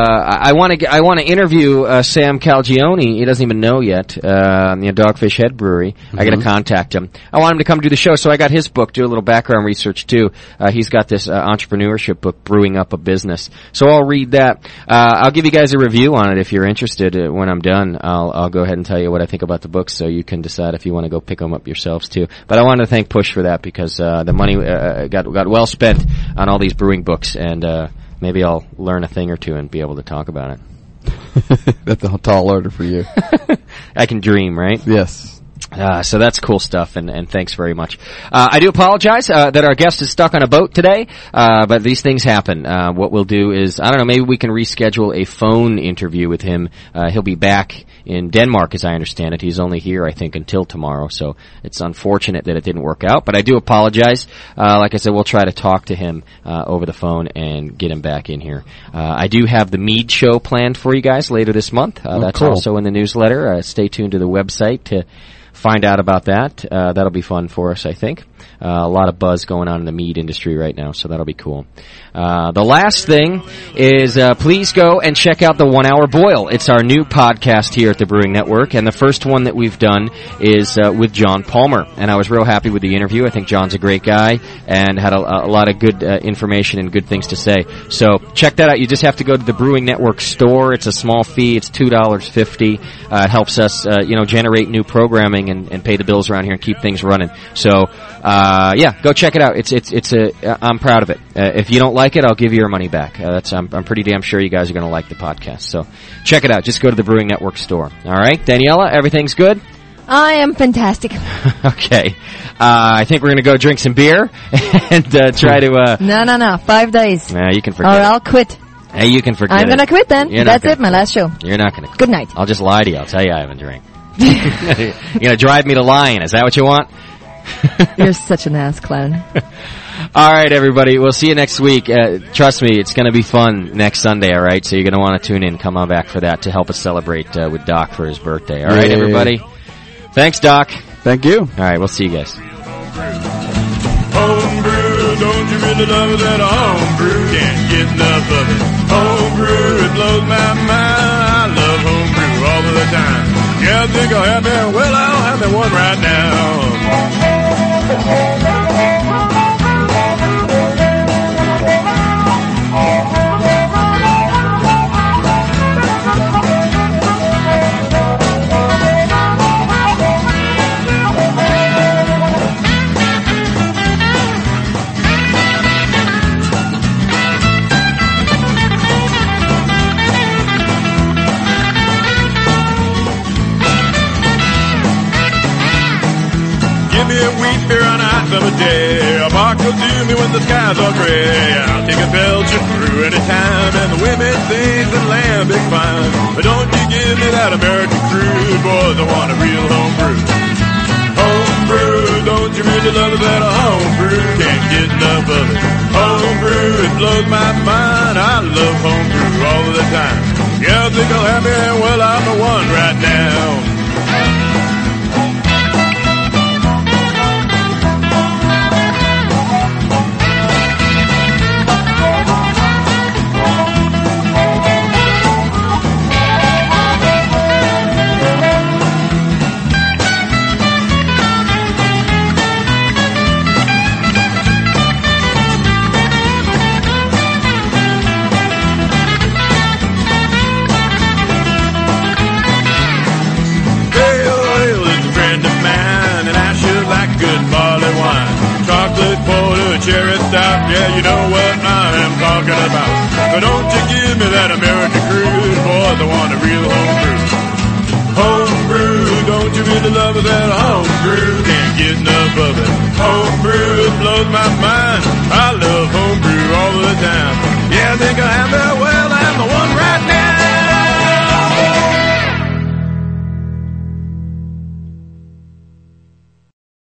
I want to I want to interview uh, Sam Calgione. He doesn't even know yet. Uh, you know, Dogfish Head Brewery. Mm-hmm. I got to contact him. I want him to come do the show, so I got his book. Do a little background research too. Uh, he's got this uh, entrepreneurship book, Brewing Up a Business. So I'll read that. Uh, I'll give you guys a review on it if you're interested. Uh, when I'm done, I'll I'll go ahead and tell you what I think about the books, so you can decide if you want to go pick them up yourselves too. But I want to thank Push for that because uh, the money uh, got got well spent on all these brewing books and. Uh, Maybe I'll learn a thing or two and be able to talk about it. That's a tall order for you. I can dream, right? Yes. Uh, so that's cool stuff, and, and thanks very much. Uh, I do apologize uh, that our guest is stuck on a boat today, uh, but these things happen. Uh, what we'll do is, I don't know, maybe we can reschedule a phone interview with him. Uh, he'll be back in Denmark, as I understand it. He's only here, I think, until tomorrow, so it's unfortunate that it didn't work out, but I do apologize. Uh, like I said, we'll try to talk to him uh, over the phone and get him back in here. Uh, I do have the Mead Show planned for you guys later this month. Uh, oh, that's cool. also in the newsletter. Uh, stay tuned to the website to find out about that. Uh, that'll be fun for us, I think. Uh, a lot of buzz going on in the mead industry right now, so that'll be cool. Uh, the last thing is, uh, please go and check out the One Hour Boil. It's our new podcast here at the Brewing Network, and the first one that we've done is uh, with John Palmer. And I was real happy with the interview. I think John's a great guy and had a, a lot of good uh, information and good things to say. So check that out. You just have to go to the Brewing Network store. It's a small fee. It's two dollars fifty. Uh, it helps us, uh, you know, generate new programming and, and pay the bills around here and keep things running. So, uh, yeah, go check it out. It's, it's, it's a, I'm proud of it. Uh, if you don't like it, I'll give you your money back. Uh, that's, I'm, I'm pretty damn sure you guys are going to like the podcast. So check it out. Just go to the Brewing Network store. All right. Daniela, everything's good? I am fantastic. Okay. Uh, I think we're going to go drink some beer and, uh, try to, uh. No, no, no. Five days. Nah, you can forget Or it. I'll quit. Hey, you can forget I'm it. going to quit then. You're That's gonna, it. My last show. You're not going to. Good night. I'll just lie to you. I'll tell you I haven't drank. You're going to drive me to lying. Is that what you want? You're such an ass clown. All right, everybody. We'll see you next week. Uh, trust me, it's going to be fun next Sunday, all right? So you're going to want to tune in. Come on back for that to help us celebrate uh, with Doc for his birthday. All right, Yay. everybody? Thanks, Doc. Thank you. All right, we'll see you guys. Homebrew, don't you really love that homebrew? Can't get enough of it. Homebrew, it blows my mind. I love homebrew all of the time. Yeah, I think I'll have me, well, I'll have me one right now. Give me a wheat beer on a hot summer day. A bar will do me when the skies are gray. I'll take a Belgian brew anytime, and the women sing the lamb big fine. But don't you give me that American crude, boys, I want a real homebrew. Homebrew, don't you really love it that homebrew? Can't get enough of it. Homebrew, it blows my mind. I love homebrew all of the time. Yeah, I think I'll have me, well, I'm the one right now. Cherry stout, yeah, you know what I am talking about. But don't you give me that American crude, boys, I want a real homebrew. Homebrew, don't you really love it, that homebrew? Can't get enough of it. Homebrew, it blows my mind. I love homebrew all the time.